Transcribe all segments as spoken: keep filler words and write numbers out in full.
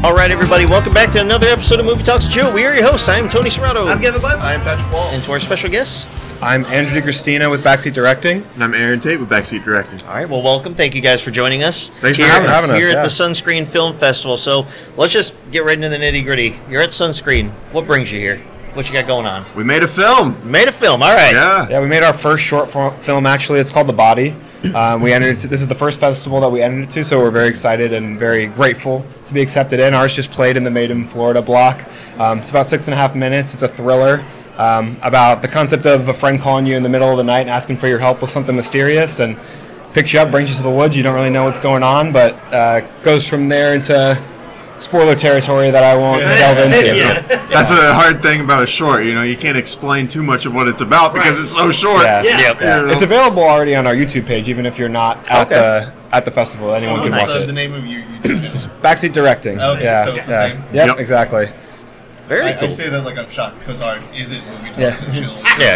All right, everybody, welcome back to another episode of Movie Talks with Joe. We are your hosts. I'm Tony Serrato. I'm Kevin Butts. I'm Patrick Wall. And to our special guests, I'm Andrew DiCristina with Backseat Directing. And I'm Aaron Tate with Backseat Directing. all right, well, welcome. Thank you guys for joining us. Thanks here, for having us. having us, Here yeah. at the Sunscreen Film Festival. So let's just get right into the nitty-gritty. You're at Sunscreen. What brings you here? What you got going on? We made a film. You made a film. All right. Yeah. Yeah, we made our first short for- film, actually. It's called The Body. Um, we entered into, this is the first festival that we entered into, so we're very excited and very grateful to be accepted in. Ours just played in the Made in Florida block. Um, it's about six and a half minutes. It's a thriller um, about the concept of a friend calling you in the middle of the night and asking for your help with something mysterious, and picks you up, brings you to the woods. You don't really know what's going on, but uh, goes from there into spoiler territory that I won't delve into. Yeah. That's a hard thing about a short. You know, you can't explain too much of what it's about because Right. it's so short. Yeah. Yeah. Yep. Yeah. You know? It's available already on our YouTube page, even if you're not at Okay. the at the festival. Anyone Oh, can nice. watch So it. the name of your YouTube channel. Backseat Directing. Okay, yeah. so it's the yeah. same? Yep, Yep. exactly. Very I, cool. I say that like I'm shocked because ours isn't movie talks Yeah. and chill. Yeah,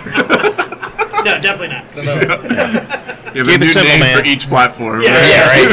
yeah. No, definitely not. No, no. You have Keep a it new simple, name man. for each platform. Yeah, right?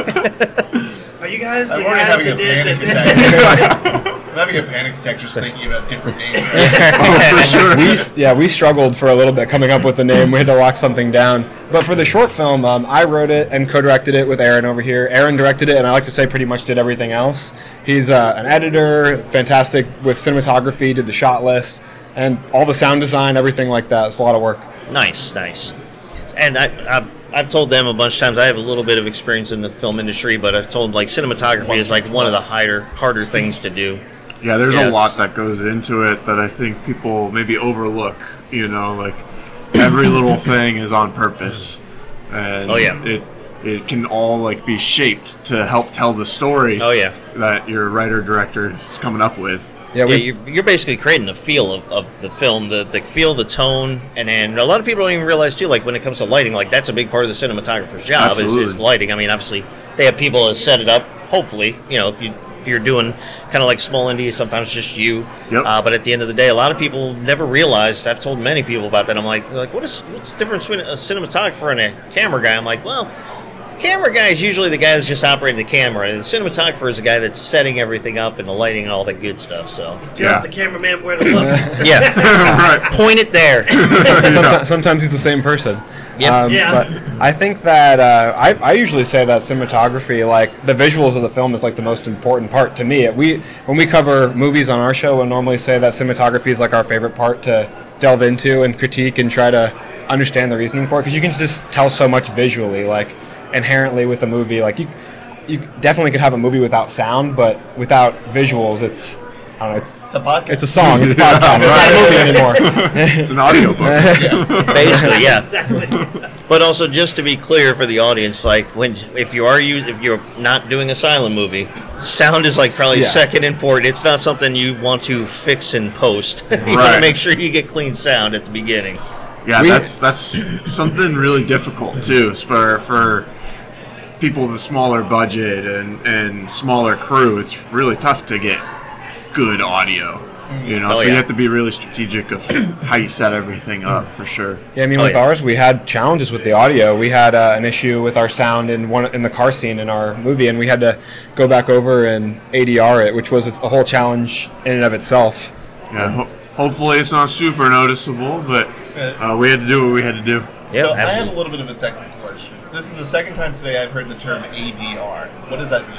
yeah, Are you guys the I'm already guys having a that did panic that? attack. I'm having a panic attack just thinking about different names. Oh, for sure. we s- yeah we struggled for a little bit coming up with the name. We had to lock something down. But for the short film, um, I wrote it and co-directed it with Aaron over here. Aaron directed it, and I like to say pretty much did everything else. He's uh, an editor, fantastic with cinematography, did the shot list, and all the sound design, everything like that. It's a lot of work. Nice, nice. And I, I've, I've told them a bunch of times, I have a little bit of experience in the film industry, but I've told, like, cinematography is, like, one of the harder, harder things to do. Yeah, there's Yeah, a it's- lot that goes into it that I think people maybe overlook. You know, like every little thing is on purpose, and Oh, yeah. it it can all like be shaped to help tell the story Oh, yeah. that your writer director is coming up with. Yeah, Yeah, we, you're, you're basically creating the feel of, of the film, the, the feel, the tone, and, and a lot of people don't even realize, too, like, when it comes to lighting, like, that's a big part of the cinematographer's job is, Absolutely. is lighting. I mean, obviously, they have people that set it up, hopefully, you know, if, you, if you're doing kind of like small indie, sometimes just you. Yep. Uh, but at the end of the day, a lot of people never realize, I've told many people about that, I'm like, like what is what's the difference between a cinematographer and a camera guy? I'm like, well, camera guy is usually the guy that's just operating the camera, and the cinematographer is the guy that's setting everything up and the lighting and all that good stuff. So, Tells Yeah. the cameraman where to look. yeah, Right. point it there. sometimes, sometimes he's the same person. Yep. Um, Yeah. But I think that uh, I, I usually say that cinematography, like the visuals of the film, is like the most important part to me. We when we cover movies on our show, we'll normally say that cinematography is like our favorite part to delve into and critique and try to understand the reasoning for it, because you can just tell so much visually, like inherently with a movie. Like you, you definitely could have a movie without sound, but without visuals, it's I don't know, it's It's a podcast. it's a song, it's a podcast, it's not a movie anymore. It's an audiobook. Basically, yeah. Exactly. But also, just to be clear for the audience, like when if you are use, if you're not doing a silent movie, sound is like probably Yeah. second important. It's not something you want to fix in post. you want to Right. make sure you get clean sound at the beginning. Yeah, We- that's that's something really difficult too for for people with a smaller budget and, and smaller crew. It's really tough to get good audio, you know. Oh, so yeah. you have to be really strategic of how you set everything up for sure. Yeah, I mean, Oh, with yeah. ours, we had challenges with the audio. We had uh, an issue with our sound in one in the car scene in our movie, and we had to go back over and A D R it, which was a whole challenge in and of itself. Yeah, ho- hopefully it's not super noticeable, but uh, we had to do what we had to do. Yeah, so I have a absolutely. little bit of a technical question. This is the second time today I've heard the term A D R. What does that mean?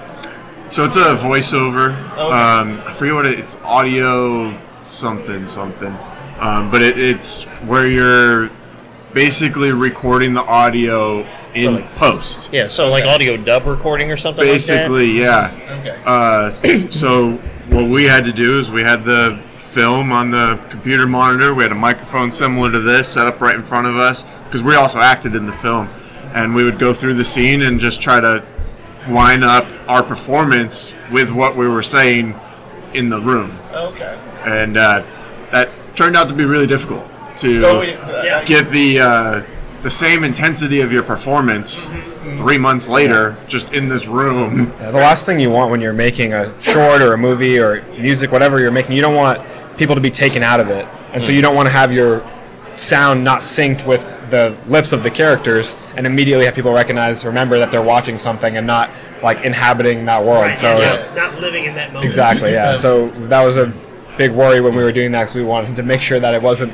So it's a voiceover. Oh, okay. Um, I forget what it, it's audio something something, um, but it, it's where you're basically recording the audio in So like- post. Yeah, so like audio dub recording or something Basically, yeah. Okay. Uh, so what we had to do is we had the film on the computer monitor. We had a microphone similar to this set up right in front of us because we also acted in the film, and we would go through the scene and just try to line up our performance with what we were saying in the room, Okay. and uh, that turned out to be really difficult to Oh, yeah. Yeah. get the uh, the same intensity of your performance three months later, just in this room. Yeah, the last thing you want when you're making a short or a movie or music, whatever you're making, you don't want people to be taken out of it, and so you don't want to have your sound not synced with the lips of the characters, and immediately have people recognize, remember that they're watching something and not like inhabiting that world. Right, so yeah, it's- just not living in that moment. exactly, yeah. So that was a big worry when we were doing that, because we wanted to make sure that it wasn't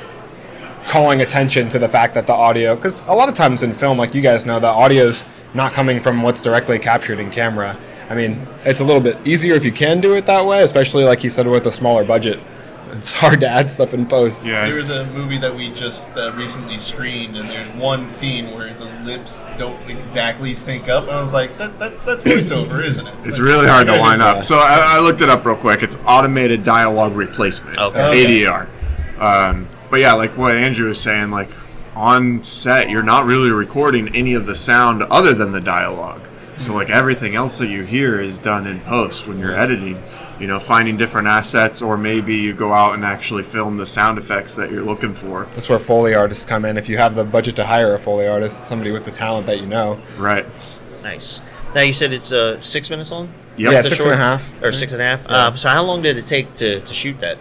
calling attention to the fact that the audio, because a lot of times in film, like you guys know, the audio's not coming from what's directly captured in camera. I mean, it's a little bit easier if you can do it that way, especially like he said with a smaller budget. It's hard to add stuff in post. Yeah. There was a movie that we just uh, recently screened, and there's one scene where the lips don't exactly sync up. And I was like, that, that that's voiceover, isn't it? It's really hard to line up. So I, I looked it up real quick. It's automated dialogue replacement, Okay. A D R. Um, but yeah, like what Andrew was saying, like on set, you're not really recording any of the sound other than the dialogue. So like everything else that you hear is done in post when you're editing, you know, finding different assets, or maybe you go out and actually film the sound effects that you're looking for. That's where Foley artists come in. If you have the budget to hire a Foley artist, somebody with the talent that you know. Right. Nice. Now you said it's uh, six minutes long? Yep. Yeah, The six short- and a half. Or six and a half? Uh, so how long did it take to, to shoot that?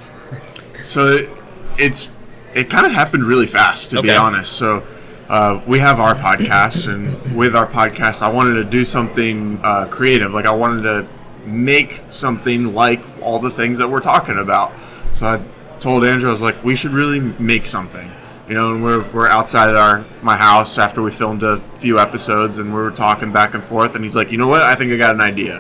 So it, it's it kind of happened really fast, to be Okay. honest. So uh, we have our podcasts, and with our podcast, I wanted to do something uh, creative. Like I wanted to make something like all the things that we're talking about. So I told Andrew, I was like, we should really make something. You know, and we're we're outside our my house after we filmed a few episodes, and we were talking back and forth. And he's like, you know what? I think I got an idea.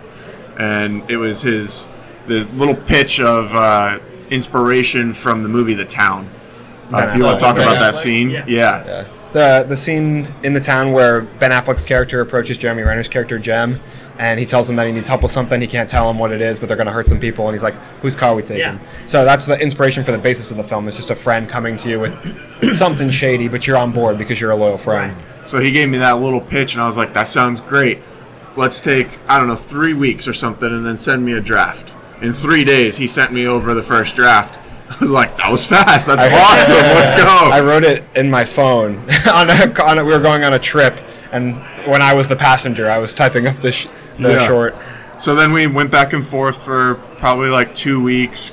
And it was his the little pitch of uh, inspiration from the movie The Town. Uh, if you want to talk Ben about that Affleck? scene, Yeah. yeah. Yeah. The the scene in The Town where Ben Affleck's character approaches Jeremy Renner's character Jem, and he tells him that he needs help with something. He can't tell him what it is, but they're going to hurt some people, and he's like, "Whose car are we taking?" Yeah. So that's the inspiration for the basis of the film. It's just a friend coming to you with something shady, but you're on board because you're a loyal friend. So he gave me that little pitch, and I was like, that sounds great. Let's take, I don't know, three weeks or something, and then send me a draft. In three days, he sent me over the first draft. I was like, that was fast. That's I- awesome. Let's go. I wrote it in my phone. on, a, on a, we were going on a trip, and when I was the passenger, I was typing up the, sh- the Yeah. short. So then we went back and forth for probably like two weeks,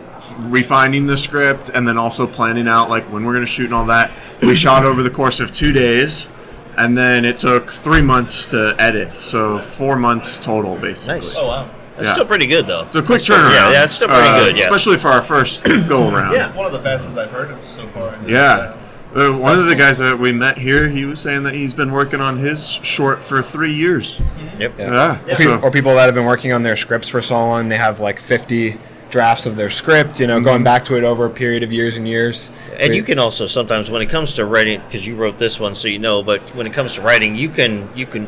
refining the script, and then also planning out like when we're going to shoot and all that. We shot over the course of two days, and then it took three months to edit. So four months total, basically. Nice. Oh, wow. That's Yeah. still pretty good, though. It's a quick That's still- turnaround. Yeah, that's still pretty uh, good, yeah. Especially for our first go around. Yeah. One of the fastest I've heard of so far. Yeah. Uh, one of the guys that we met here, he was saying that he's been working on his short for three years. Yep. Yeah. Or, So, pe- or people that have been working on their scripts for so long, they have like fifty drafts of their script, you know, going back to it over a period of years and years. And We- you can also sometimes, when it comes to writing, because you wrote this one, so you know. But when it comes to writing, you can you can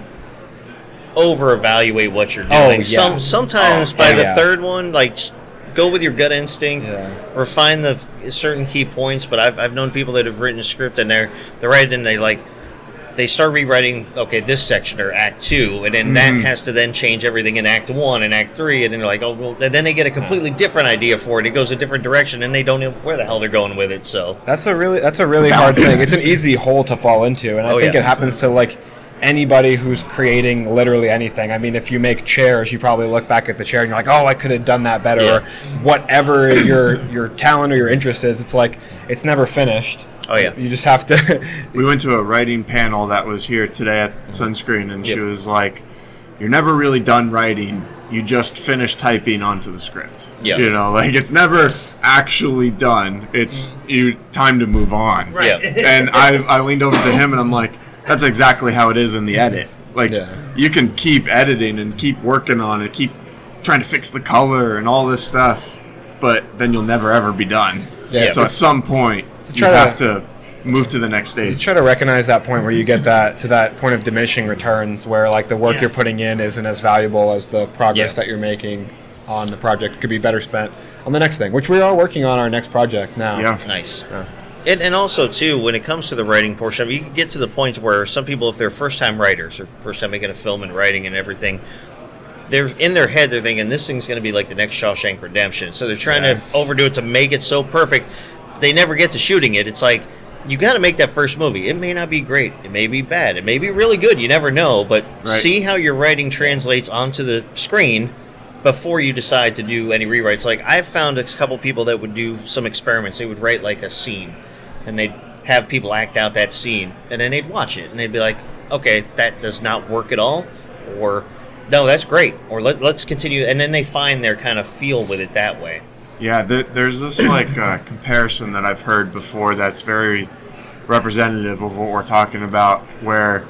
over evaluate what you're doing. Oh, yeah. Some sometimes Oh, by the yeah. third one, like just go with your gut instinct, Yeah. refine the f- certain key points. But I've I've known people that have written a script and they're they're writing and they like they start rewriting. Okay, this section or Act Two, and then that has to then change everything in Act One and Act Three, and then they're like, oh, well, and then they get a completely different idea for it. It goes a different direction, and they don't know where the hell they're going with it. So. That's a really that's a really hard thing. It's an easy hole to fall into, and I Oh, think yeah. it happens to like anybody who's creating literally anything. I mean, if you make chairs, you probably look back at the chair and you're like, "Oh, I could have done that better." Yeah. Or whatever your your talent or your interest is, it's like it's never finished. Oh, yeah. You just have to. we went to a writing panel that was here today at Sunscreen, and she Yep. was like, you're never really done writing. You just finish typing onto the script. Yeah. You know, like it's never actually done. It's you time to move on. Right. Yeah. And I, I leaned over to him and I'm like, that's exactly how it is in the edit. Like, Yeah. you can keep editing and keep working on it, keep trying to fix the color and all this stuff, but then you'll never ever be done. Yeah. So at some point, you try to- have to move to the next You stage. try to recognize that point where you get that to that point of diminishing returns, where like the work Yeah. you're putting in isn't as valuable as the progress Yeah. that you're making on the project. It could be better spent on the next thing, which we are working on our next project now. Yeah. Nice. Yeah. And, and also, too, when it comes to the writing portion of it, you can get to the point where some people, if they're first-time writers or first time making a film and writing and everything, they're in their head, they're thinking, this thing's going to be like the next Shawshank Redemption. So they're trying to overdo it to make it so perfect. They never get to shooting it. It's like, you got to make that first movie. It may not be great. It may be bad. It may be really good. You never know. But Right. see how your writing translates onto the screen before you decide to do any rewrites. Like, I've found a couple people that would do some experiments. They would write like a scene, and they'd have people act out that scene, and then they'd watch it, and they'd be like, okay, that does not work at all, or no, that's great, or Let, let's continue, and then they find their kind of feel with it that way. Yeah, th- there's this like uh, comparison that I've heard before that's very representative of what we're talking about, where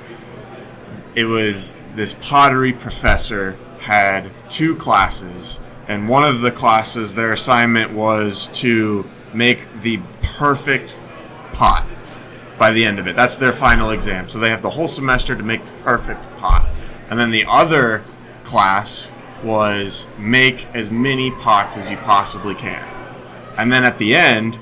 it was this pottery professor had two classes, and one of the classes, their assignment was to make the perfect pot by the end of it. That's their final exam. So they have the whole semester to make the perfect pot. And then the other class was make as many pots as you possibly can. And then at the end,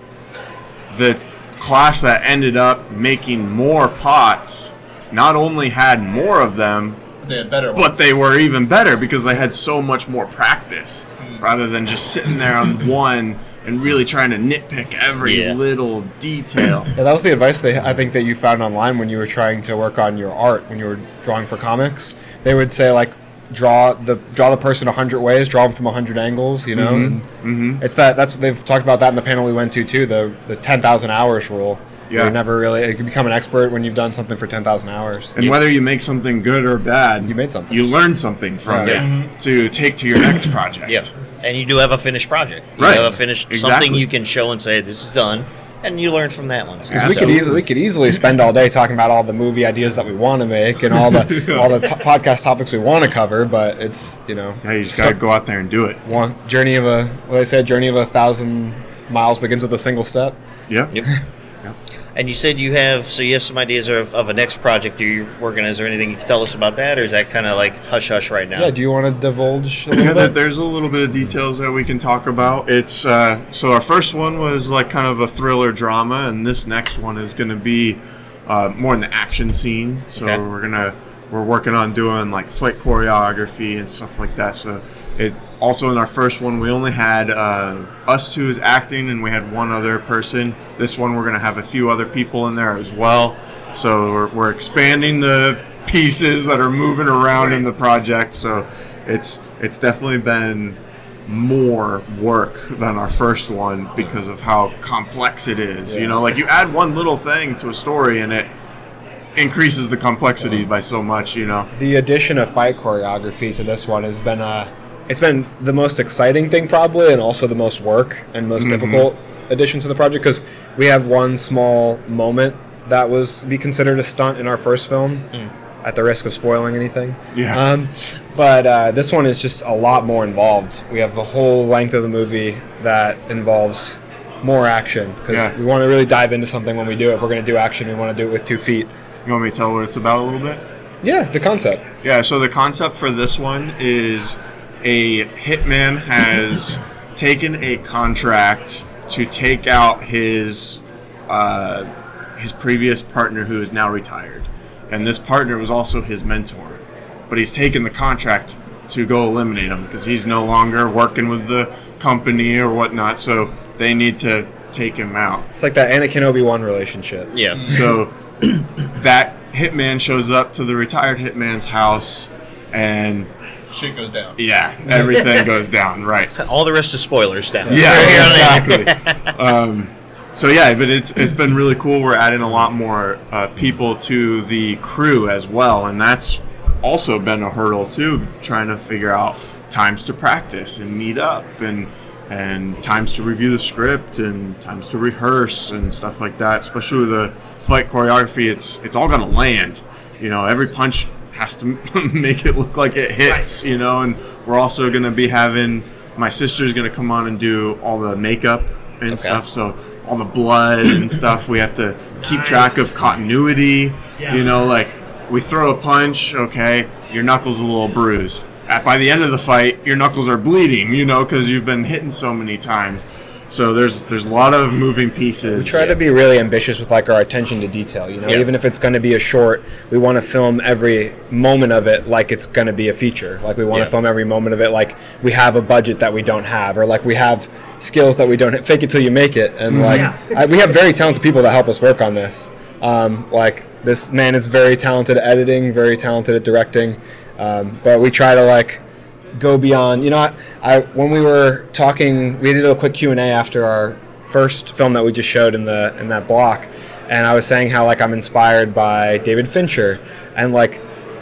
the class that ended up making more pots not only had more of them, They had better ones. but they were even better because they had so much more practice rather than just sitting there on one and really trying to nitpick every Yeah. little detail. Yeah, that was the advice they, I think that you found online when you were trying to work on your art, when you were drawing for comics. They would say, like, draw the draw the person a hundred ways, draw them from a hundred angles, you know? Mhm. And Mhm. It's that, that's, they've talked about that in the panel we went to, too, the, the ten thousand hours rule. Yeah. You never really, you can become an expert when you've done something for ten thousand hours. And whether you make something good or bad, You made something. You learn something from Right. it Yeah. to take to your next project. Yeah, and you do have a finished project. You Right. have a finished Exactly. something you can show and say this is done, and you learn from that one. Because we So- could easily we could easily spend all day talking about all the movie ideas that we want to make and all the all the t- podcast topics we want to cover, but it's you know Yeah, you just gotta go out there and do it. one journey of a what they say a journey of a thousand miles begins with a single step. Yeah. Yep. And you said you have so you have some ideas of, of a next project you're working on. Is there anything you can tell us about that, or is that kind of like hush hush right now? Yeah, do you want to divulge a little Yeah, there- bit? there's a little bit of details that we can talk about. It's uh, so our first one was like kind of a thriller drama, and this next one is going to be uh, more in the action scene. So Okay. we're gonna we're working on doing like fight choreography and stuff like that. So it also in our first one we only had uh, us two as acting, and we had one other person. This one we're gonna have a few other people in there as well. So we're, we're expanding the pieces that are moving around in the project. So it's it's definitely been more work than our first one because of how complex it is. You know, like you add one little thing to a story and it increases the complexity by so much, you know. The addition of fight choreography to this one has been uh it's been the most exciting thing probably, and also the most work and most Mhm. difficult addition to the project, because we have one small moment that was be considered a stunt in our first film, at the risk of spoiling anything. Yeah. Um, but uh, this one is just a lot more involved. We have the whole length of the movie that involves more action, because Yeah. we want to really dive into something when we do it. If we're going to do action, we want to do it with two feet. You want me to tell what it's about a little bit? Yeah, the concept. Yeah, so the concept for this one is a hitman has taken a contract to take out his uh, his previous partner who is now retired. And this partner was also his mentor. But he's taken the contract to go eliminate him because he's no longer working with the company or whatnot, so they need to take him out. It's like that Anakin Obi-Wan relationship. Yeah. So that hitman shows up to the retired hitman's house, and Shit goes down. yeah, everything goes down, right. All the rest is spoilers down. Yeah, exactly. um, so yeah, but it's it's been really cool. We're adding a lot more uh, people to the crew as well, and that's also been a hurdle too, trying to figure out times to practice and meet up, and and times to review the script, and times to rehearse and stuff like that. Especially with the fight choreography, it's it's all got to land. You know, every punch has to make it look like it hits. You know, and we're also going to be having my sister's going to come on and do all the makeup and stuff. So all the blood and stuff, we have to keep track of continuity. You know, like we throw a punch, okay, your knuckles a little bruised. At, by the end of the fight, your knuckles are bleeding, you know, because you've been hitting so many times. So there's there's a lot of moving pieces. We try to be really ambitious with like our attention to detail, you know, Yeah. even if it's going to be a short, we want to film every moment of it like it's going to be a feature. Like we want to Yeah. film every moment of it like we have a budget that we don't have, or like we have skills that we don't have. Fake it till you make it. And like I, we have very talented people that help us work on this. Um, like this man is very talented at editing, very talented at directing, um, but we try to like go beyond. You know, I, I when we were talking, we did a quick Q and A after our first film that we just showed in the in that block, and I was saying how like I'm inspired by David Fincher, and like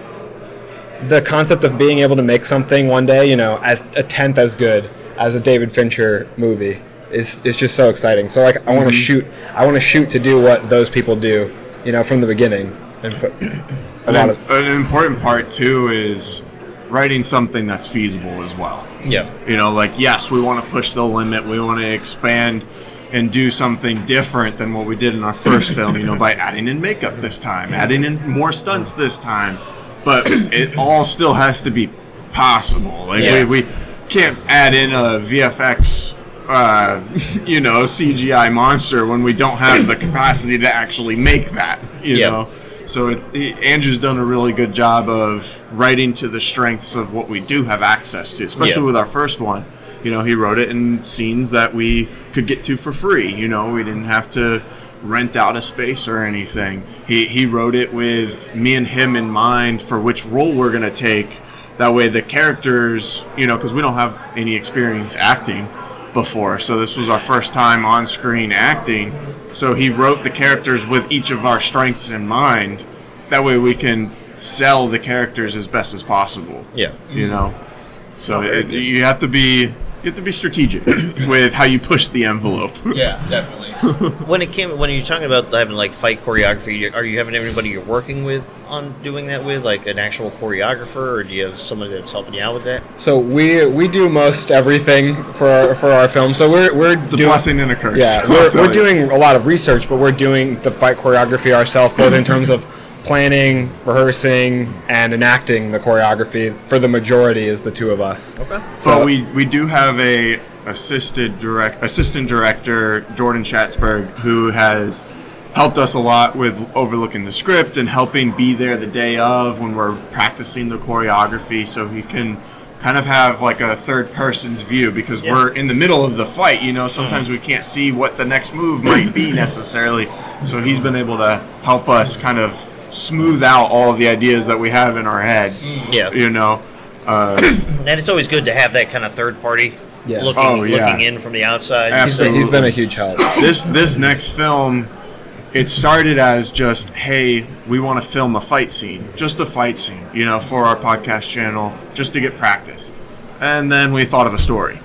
the concept of being able to make something one day, you know, as a tenth as good as a David Fincher movie is is just so exciting. So like I want to shoot, I want to shoot to do what those people do, you know, from the beginning, and put a An, lot of an important part too is writing something that's feasible as well. Yeah. You know, like, yes, we want to push the limit. We want to expand and do something different than what we did in our first film, you know, by adding in makeup this time, adding in more stunts this time. But it all still has to be possible. Like, Yeah. we, we can't add in a V F X, uh, you know, C G I monster when we don't have the capacity to actually make that, you Yeah. know. So it, it, Andrew's done a really good job of writing to the strengths of what we do have access to, especially Yeah. with our first one. You know, he wrote it in scenes that we could get to for free. You know, we didn't have to rent out a space or anything. He, he wrote it with me and him in mind for which role we're going to take. That way the characters, you know, because we don't have any experience acting before. So this was our first time on screen acting. So he wrote the characters with each of our strengths in mind. That way we can sell the characters as best as possible. Yeah. You know? So it, you have to be you have to be strategic with how you push the envelope. Yeah, definitely. When it came, when you're talking about having like fight choreography, are you having anybody you're working with on doing that with, like an actual choreographer, or do you have somebody that's helping you out with that? So we we do most everything for our, for our film. So we're we're It's a doing, blessing and a curse. yeah, I'll we're, tell we're you. doing a lot of research, but we're doing the fight choreography ourselves, both in terms of planning, rehearsing, and enacting the choreography. For the majority, is the two of us. Okay. So So we, we do have a assisted direct assistant director, Jordan Schatzberg, who has helped us a lot with overlooking the script and helping be there the day of when we're practicing the choreography, so he can kind of have like a third person's view, because Yeah. we're in the middle of the fight, you know, sometimes we can't see what the next move might be necessarily. So he's been able to help us kind of smooth out all of the ideas that we have in our head. Yeah. You know. Uh, And it's always good to have that kind of third party Yeah. looking Oh, yeah. looking in from the outside. he's, Absolutely. he's been a huge help. this this next film, it started as just, hey, we want to film a fight scene, just a fight scene, you know, for our podcast channel, just to get practice. And then we thought of a story.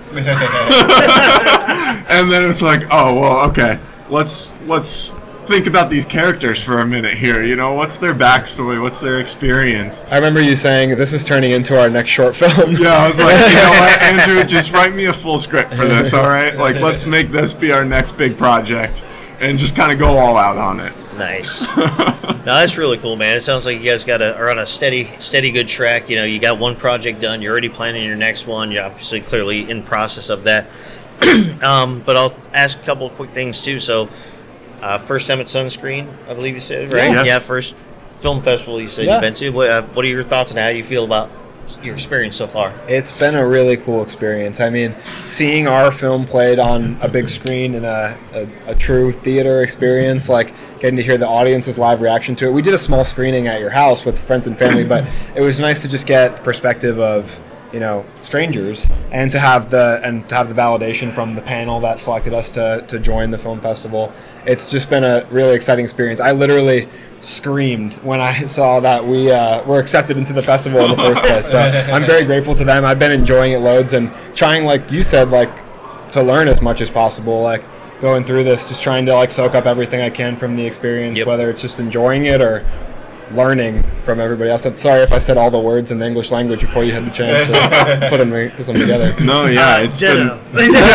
And then it's like, oh, well, okay, let's let's think about these characters for a minute here. You know, what's their backstory? What's their experience? I remember you saying this is turning into our next short film. Yeah, I was like, you know what, Andrew, just write me a full script for this, all right? Like, let's make this be our next big project and just kind of go all out on it. Nice. No, that's really cool, man. It sounds like you guys got a, are on a steady, steady, good track. You know, you got one project done. You're already planning your next one. You're obviously clearly in process of that. um, but I'll ask a couple of quick things too. So, uh, first time at Sunscreen, I believe you said, right? Yeah. Yes. Yeah. First film festival you said Yeah. you've been to. What, uh, what are your thoughts on how you feel about your experience so far? It's been a really cool experience. I mean, seeing our film played on a big screen in a, a, a true theater experience, like getting to hear the audience's live reaction to it. We did a small screening at your house with friends and family, but it was nice to just get the perspective of, you know, strangers, and to have the and to have the validation from the panel that selected us to, to join the film festival. It's just been a really exciting experience. I literally screamed when I saw that we uh, were accepted into the festival in the first place. So I'm very grateful to them. I've been enjoying it loads and trying, like you said, like to learn as much as possible. Like going through this, just trying to like soak up everything I can from the experience, Yep. whether it's just enjoying it or learning from everybody else. I'm sorry if I said all the words in the English language before you had the chance to put them, put them together. No, yeah, it's been... Ditto.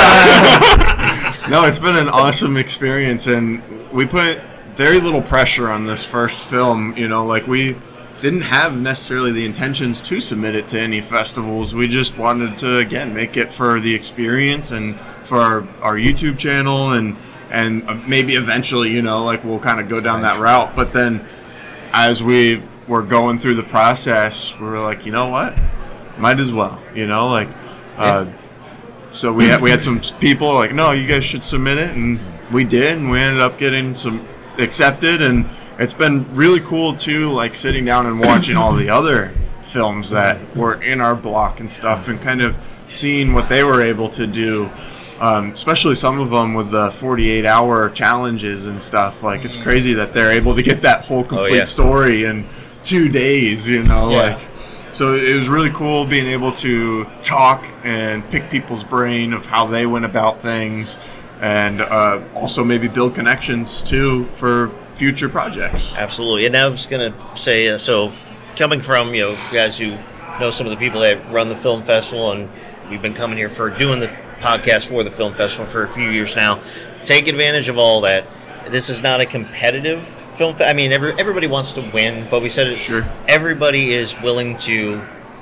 No, it's been an awesome experience, and we put very little pressure on this first film. You know, like we didn't have necessarily the intentions to submit it to any festivals. We just wanted to, again, make it for the experience and for our, our YouTube channel, and and uh, maybe eventually, you know, like we'll kind of go down that route. But then as we were going through the process, we were like, you know what, might as well, you know, like. Uh, So we had we had some people like, no, you guys should submit it, and we did, and we ended up getting some accepted, and it's been really cool too, like sitting down and watching all the other films that were in our block and stuff, and kind of seeing what they were able to do. Um, especially some of them with the forty-eight hour challenges and stuff. Like, it's crazy that they're able to get that whole complete yeah. story in two days, you know? Yeah. Like, so it was really cool being able to talk and pick people's brain of how they went about things, and uh, also maybe build connections, too, for future projects. Absolutely. And I was going to say, uh, so coming from, you know, guys who know some of the people that run the film festival, and we've been coming here for doing the podcast for the film festival for a few years now, take advantage of all that. This is not a competitive film fe- I mean, every, everybody wants to win, but we said it. Sure. Everybody is willing to,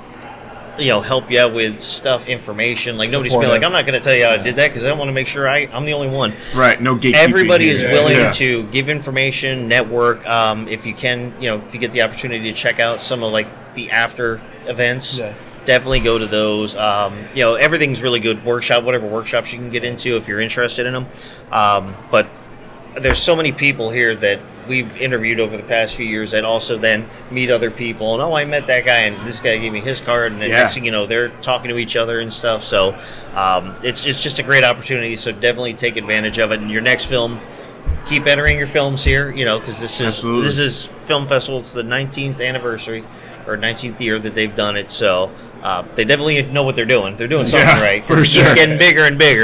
you know, help you out with stuff, information. Like, nobody's been like, I'm not going to tell you how I did that because I want to make sure I, I'm the only one. Right, no gatekeeping. Everybody is here. willing Yeah. to give information, network. Um, if you can, you know, if you get the opportunity to check out some of like the after events, Yeah. definitely go to those. Um, you know, everything's really good. Workshop, whatever workshops you can get into if you're interested in them. Um, but there's so many people here that we've interviewed over the past few years that also then meet other people, and oh, I met that guy, and this guy gave me his card, and the Yeah. next thing you know, they're talking to each other and stuff. So um, it's it's just a great opportunity. So definitely take advantage of it. And your next film, keep entering your films here, you know, because this is Absolutely. this is Film Festival. It's the nineteenth anniversary or nineteenth year that they've done it. So uh, they definitely know what they're doing. They're doing something Yeah, right. for It's sure. getting bigger and bigger.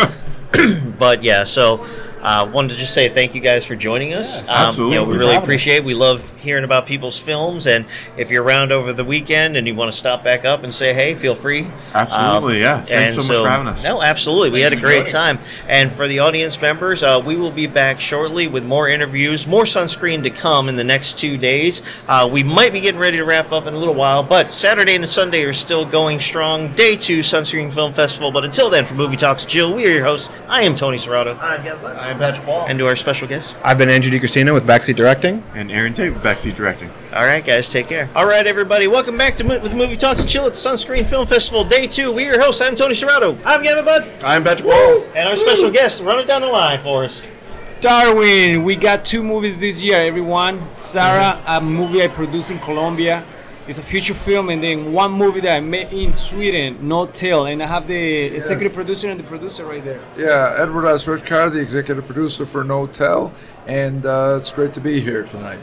Um, but yeah, so. Uh, wanted to just say thank you guys for joining us. Um, absolutely. You know, we We're really proud of appreciate it. We love hearing about people's films, and if you're around over the weekend and you want to stop back up and say hey, feel free. Absolutely, yeah. Thanks and so much for having us. No, absolutely. We Thank had a you for great joining. time. And for the audience members, uh, we will be back shortly with more interviews, more Sunscreen to come in the next two days. Uh, we might be getting ready to wrap up in a little while, but Saturday and Sunday are still going strong. Day two, Sunscreen Film Festival. But until then, for Movie Talks Jill, we are your hosts. I am Tony Serrato. I'm Gavin Butts. I'm Patrick Wall. And to our special guest. I've been Andrew DiCristina with Backseat Directing. And Aaron Tate with Backseat Directing. All right, guys, take care. All right, everybody, welcome back to Mo- with Movie Talks and Chill at the Sunscreen Film Festival, Day two. We are your hosts. I'm Tony Serrato. I'm Gavin Butts. I'm Patrick Wall. And our special guest, run it down the line for us. Darwin, we got two movies this year, everyone. Sarah, a movie I produced in Colombia. It's a feature film, and then one movie that I made in Sweden, No Tail, and I have the executive producer and the producer right there. Yeah, Edward Osredkar, the executive producer for No Tell, and uh, it's great to be here tonight.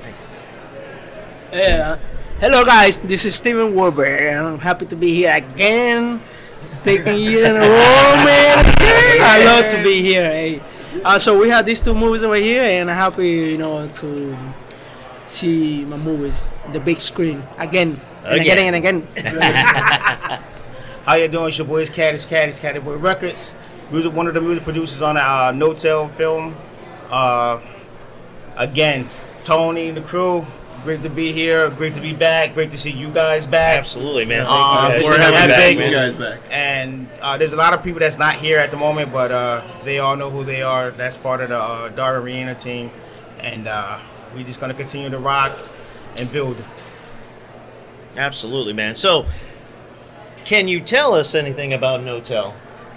Uh, hello guys, this is Steven Warburg, and I'm happy to be here again. Second year in a row, man. I love to be here. Hey. Uh, so we have these two movies over here, and I'm happy, you know, to see my movies on the big screen again and again, Again. and again. How you doing? It's your boys, Caddies, Caddies, Caddy Boy Records. Music, one of the music producers on the uh, No Tell film. Uh, again, Tony and the crew. Great to be here. Great to be back. Great to see you guys back. Absolutely, man. Uh, Thank you this guys. is We're having epic. you guys back. And uh, there's a lot of people that's not here at the moment, but uh, they all know who they are. That's part of the uh, Darwin Rihanna team. And uh, we're just going to continue to rock and build. Absolutely, man. So, can you tell us anything about No Tell?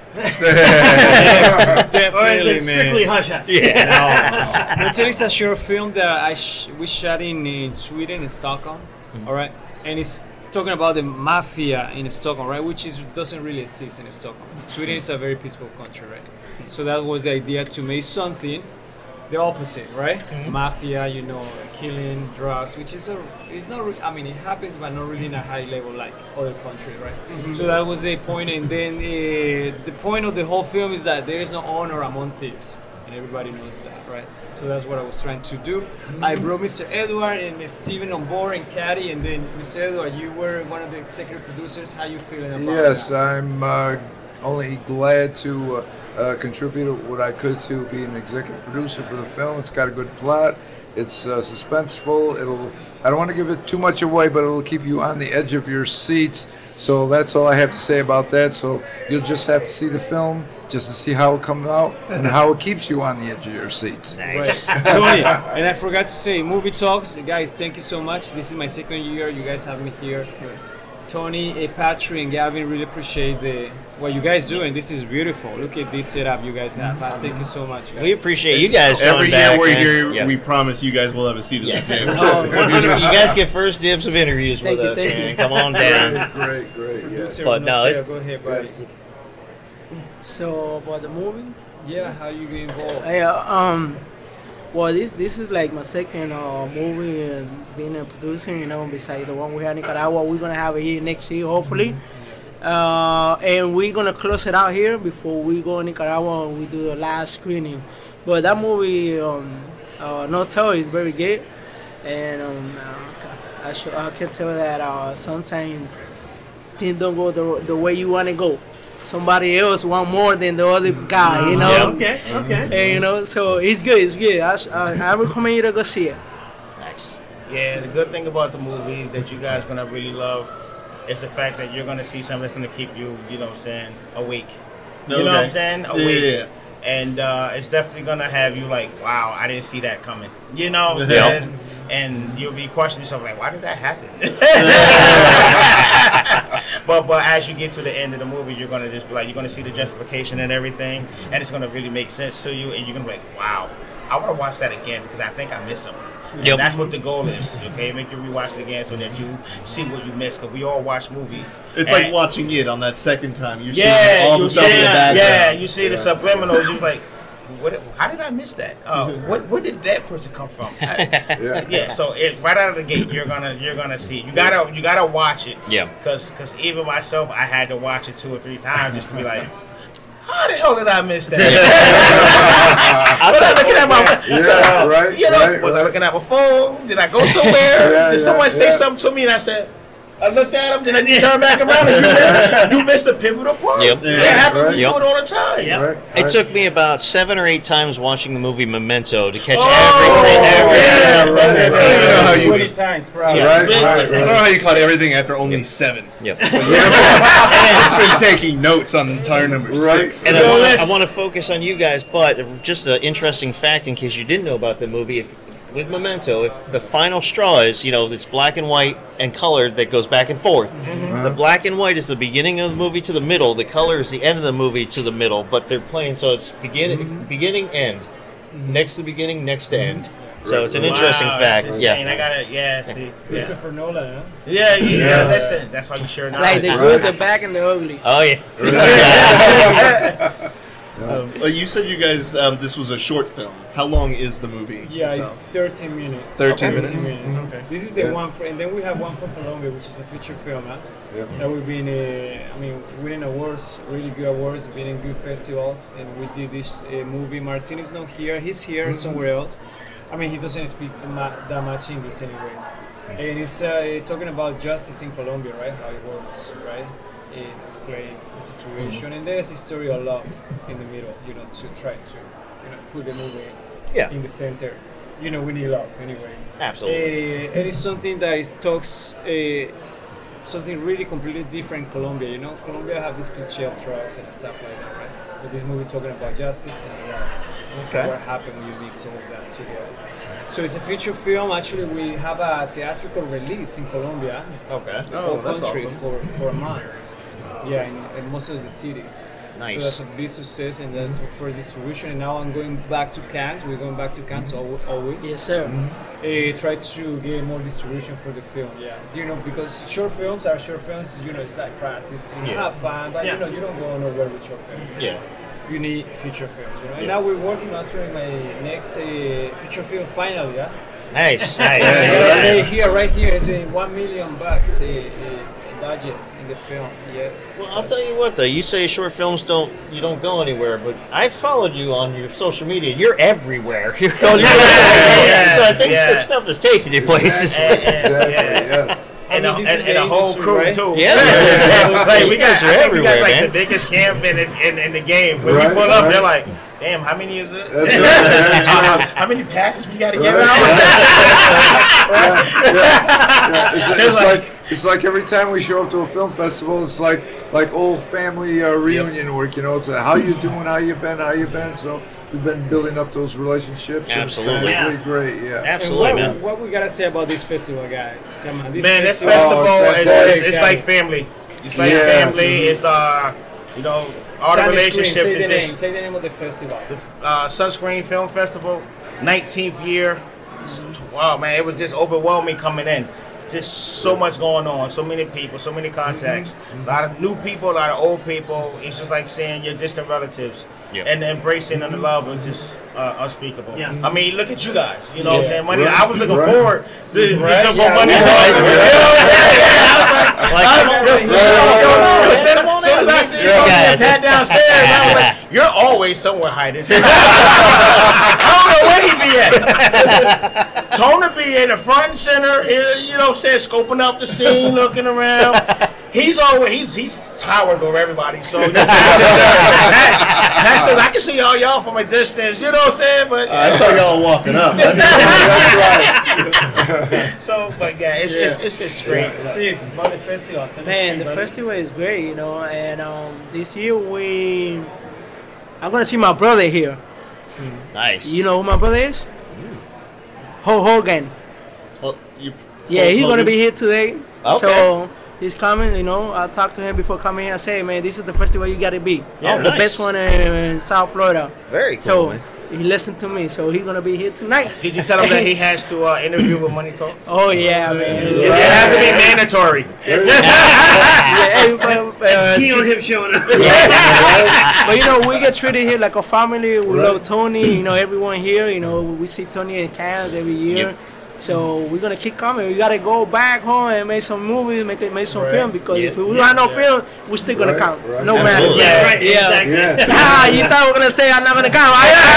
Definitely, Or is it strictly hush hush? Yeah. No Tail is a short film that I sh- we shot in, in Sweden, in Stockholm, all right? And it's talking about the mafia in Stockholm, right? Which is doesn't really exist in Stockholm. Sweden is a very peaceful country, right? So that was the idea, to make something the opposite, right? Mafia, you know, killing, drugs, which is a, it's not, re- I mean, it happens, but not really in a high level like other countries, right? So that was the point, and then uh, the point of the whole film is that there is no honor among thieves, and everybody knows that, right? So that's what I was trying to do. I brought Mister Edward and Steven on board, and Caddy, and then Mister Edward, you were one of the executive producers. How you feeling about Yes, that? I'm uh, only glad to uh, uh, contribute what I could to be an executive producer for the film. It's got a good plot. It's uh, suspenseful. It'll. I don't want to give it too much away, but it'll keep you on the edge of your seats. So that's all I have to say about that. So you'll just have to see the film just to see how it comes out and how it keeps you on the edge of your seats. Nice. Tony, and I forgot to say, Movie Talks, guys, thank you so much. This is my second year. You guys have me here. Tony, eh, Patrick, and Gavin really appreciate the what you guys do, and this is beautiful. Look at this setup you guys have. Uh, thank you so much, guys. We appreciate you guys coming Every year back, we're man. here, Yeah. we promise you guys will have a seat at Yeah. the table. Oh, We're gonna- you guys get first dibs of interviews Thank with you, us, thank man. you. Come on down. Great, great, yeah. Producer But of no, No it's- Tail, go ahead, buddy. So about the movie, Yeah, how you get involved? I, uh, um, well, this this is like my second uh, movie and being a producer. You know, besides the one we had in Nicaragua, we're gonna have it here next year, hopefully. Uh, and we're gonna close it out here before we go to Nicaragua and we do the last screening. But that movie, um, uh, No Tell, is very good, and um, uh, I, sh- I can tell that uh, sometimes things don't go the, the way you want to go. Somebody else want more than the other guy, you know. Yeah, okay, okay. And, you know, so it's good. It's good. I, I, I recommend you to go see it. Nice. Yeah, the good thing about the movie that you guys gonna really love is the fact that you're gonna see something that's gonna keep you, you know what I'm saying, awake. You know what I'm Okay. saying? Yeah, Awake. yeah, yeah. And uh, it's definitely gonna have you like, wow, I didn't see that coming. You know what I'm Yeah. saying? And you'll be questioning yourself like, why did that happen? but but as you get to the end of the movie, you're gonna just be like, you're gonna see the justification and everything, and it's gonna really make sense to you, and you're gonna be like, wow, I want to watch that again because I think I missed something. And Yep. that's what the goal is. Okay, make you rewatch it again so that you see what you missed. Because we all watch movies. It's and- like watching it on that second time. You're yeah, seeing all you the stuff in the see, background. yeah, you see the subliminals. You're like, what? How did I miss that? Uh, what? Where did that person come from? I- Yeah. yeah. So it, right out of the gate, you're gonna you're gonna see. You gotta you gotta watch it. Yeah. Because because even myself, I had to watch it two or three times just to be like, how the hell did I miss that? was I looking at my Yeah, right, You know, right, was I right. looking at my phone? Did I go somewhere? Yeah, Did yeah, someone say yeah. something to me and I said? I looked at him, then I turn back around and you missed, you missed the pivotal part. Yep. It happens, Right. we Yep. do it all the time. Yep. Right, It right. took me about seven or eight times watching the movie Memento to catch Oh, everything. yeah, everything. right. I don't even know how you- twenty times probably. Right, Yeah. right, I don't know right. how you caught everything after only seven. Yep. It's been taking notes on entire number Right. six. And Yo, I wanna, let's- I want to focus on you guys, but just an interesting fact in case you didn't know about the movie. If, with Memento, if the final straw is, you know, it's black and white and colored that goes back and forth. Uh-huh. The black and white is the beginning of the movie to the middle. The color is the end of the movie to the middle. But they're playing, so it's beginning, Mm-hmm. beginning, end. Next to beginning, next to end. So it's an Wow, interesting that's fact. insane. Yeah. I got it. Yeah, see. Yeah, Christopher Nolan, huh? yeah, yeah. Yeah. Listen, that's why you sure not. Like the good, the bad, and the ugly. Oh yeah. Um, well, you said you guys, um, this was a short film. How long is the movie? Yeah, itself? it's thirteen minutes. thirteen minutes? Okay. This is the Yeah. one, for, and then we have one from Colombia, which is a feature film. Huh? Yeah. That we've been, uh, I mean, winning awards, really good awards, been in good festivals, and we did this uh, movie. Martin is not here; he's here Mm-hmm. somewhere else. I mean, he doesn't speak ma- that much English, anyways. And it's uh, talking about justice in Colombia, right? How it works, right? It display the situation, and there's a story of love in the middle, you know, to try to, you know, put the movie Yeah. in the center. You know, we need love, anyways. Absolutely. Uh, and it's something that is talks uh, something really completely different in Colombia. You know, Colombia have this cliche of drugs and stuff like that, right? But this movie talking about justice and love. Okay. What happened when you mix all of that together. So it's a feature film. Actually, we have a theatrical release in Colombia, Okay. the Oh, whole that's country awesome. for, for a month. Yeah, in, in most of the cities. Nice. So that's a big success, and that's for distribution. And now I'm going back to Cannes. We're going back to Cannes al- always. Yes, sir. Uh, try to get more distribution for the film. Yeah, you know, because short films are short films. You know, it's like practice. You know, Yeah. have fun, but Yeah. you know, you don't go nowhere with short films. Yeah. You need feature films. You know, and Yeah. now we're working on doing my next uh, feature film finally. Yeah. Nice. I Nice. gotta say here, right here, is a one million bucks uh, uh, budget in the film. Yes. Well, I'll tell you what, though. You say short films don't, you don't go anywhere, but I followed you on your social media. You're everywhere. You're going Yeah, so I think yeah. this stuff is taking you places. And, and, Exactly, yeah. yes. And, I a, mean, this and, is and the a whole industry, crew right? too. Yeah. like, You we guys got, are I think we got everywhere, like man. the biggest camp in, in, in the game. When Right, we pull up, right. they're like, "Damn, how many is it? That's right, that's right. How many passes we got to get Right. out?" Yeah, yeah. It's, They're it's like- like it's like every time we show up to a film festival, it's like like old family uh, reunion work. You know, it's like, how you doing? How you been? How you been? So we've been building up those relationships. and it's Absolutely. been really great. Yeah. Absolutely, And what, man. what we gotta say about this festival, guys? Come on, this Man, this festival. festival Oh, is that's it's, it's great. like family. It's like Yeah. family. It's uh, you know, all the Sunny relationships. Screen, say the is name. just- Say the name of the festival. uh, Sunscreen Film Festival, nineteenth year. Wow, man, it was just overwhelming coming in. just so much going on, so many people, so many contacts, a lot of new people, a lot of old people. It's just like seeing your distant relatives Yep. and embracing and the love is just uh, unspeakable. Yeah. I mean, look at you guys. You know what I'm Yeah. saying? Money. Right. I was looking Right. forward to Right. looking for Yeah. money. Yeah. talks. You know what I'm saying? I was like, Like, I- come on, yo, man. sit Yeah. down, yo, Yeah. yo, sit down, sit down, Yeah. sit down, Yeah. get that downstairs. I was like, you're always somewhere hiding. I don't know where he be at. Tony be in the front and center, eh, you know, said scoping up the scene, looking around. He's always he's he's towers over everybody. So that's, that's says I can see all y'all from a distance. You know what I'm saying? But I saw y'all walking up. so, but yeah, it's it's it's, it's great. Steve, about the festival. Tell us Man, the about it. festival is great, you know, and um, this year we, I'm gonna see my brother here. Nice. You know who my brother is? Ho Hogan. Well, you, Yeah, Hulk he's gonna Hogan? be here today. Okay. So he's coming. You know, I talked to him before coming here. I say, man, this is the festival you gotta be. Yeah, the nice. best one in, in South Florida. Very cool, So man. he listened to me. So he's gonna be here tonight. Did you tell him that he has to uh, interview with Money Talks? Oh yeah, man. It has to be mandatory. Yeah, hey, but, uh, It's key on see- him showing up. but you know, we get treated here like a family. We love Tony. You know, everyone here. You know, we see Tony in Cannes every year. Yep. So we're gonna keep coming. We gotta go back home and make some movies, make make some film. Because Yep. if we don't have no film, we're still gonna Right, come. right. No matter. Absolutely. Yeah, right. Yeah. Exactly. Yeah. Ah, you thought we were gonna say I'm not gonna come.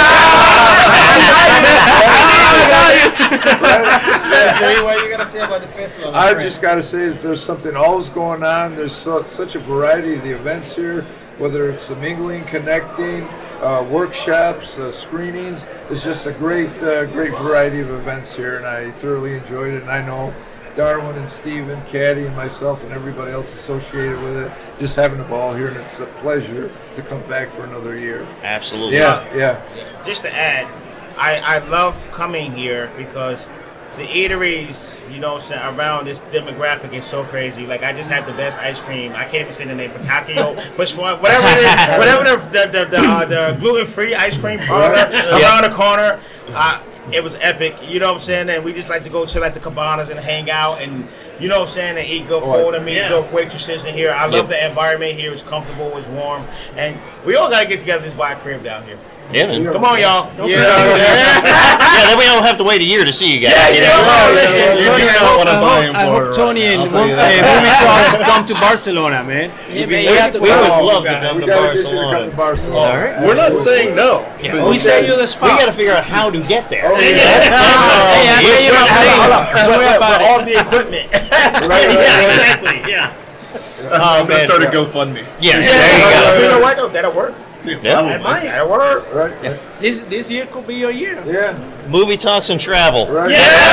Yeah, so what are you gonna say about the festival? my I friend? just got to say that there's something always going on. There's so, such a variety of the events here, whether it's the mingling, connecting, uh, workshops, uh, screenings. It's just a great, uh, great variety of events here, and I thoroughly enjoyed it. And I know Darwin and Steven, Caddy, and myself, and everybody else associated with it, just having a ball here, and it's a pleasure to come back for another year. Absolutely. Yeah, yeah. Just to add, I, I love coming here because the eateries, you know, so around this demographic is so crazy. Like I just had the best ice cream. I can't even say the name, Potakio, but whatever it is, whatever the the the, the, uh, the gluten-free ice cream parlor around the corner, uh, it was epic. You know what I'm saying? And we just like to go chill at the cabanas and hang out and. You know what I'm saying? And eat good Oh, food and meet yeah. good waitresses in here. I love Yep. the environment here. It's comfortable. It's warm. And we all got to get together to buy a crib down here. Yeah, man. Come on, y'all. Yeah, then we don't have to wait a year to see you guys. Yeah, you yeah, know? well, listen, You Tony, do I not hope, want to I buy hope, in I Florida hope Tony right now, and I'll tell you uh, that. Movie Talks come to Barcelona, man. Yeah, You've man, been you have to We come. would love to guys. come We to got to get you to come Barcelona. to Barcelona. All right. We're not saying no. Yeah. We send you the We spot. got to figure out how to get there. Oh, yeah. Hey, I send you my plane. Don't worry But about it. all the equipment. Right, right, Yeah, right. exactly. Yeah. Oh, I'm gonna man. start a GoFundMe. Yes, You there know what? though? That'll work. Yeah, Yeah. probably. That'll work. Right, right. This this year could be your year. Yeah, you go. Movie talks and travel. right.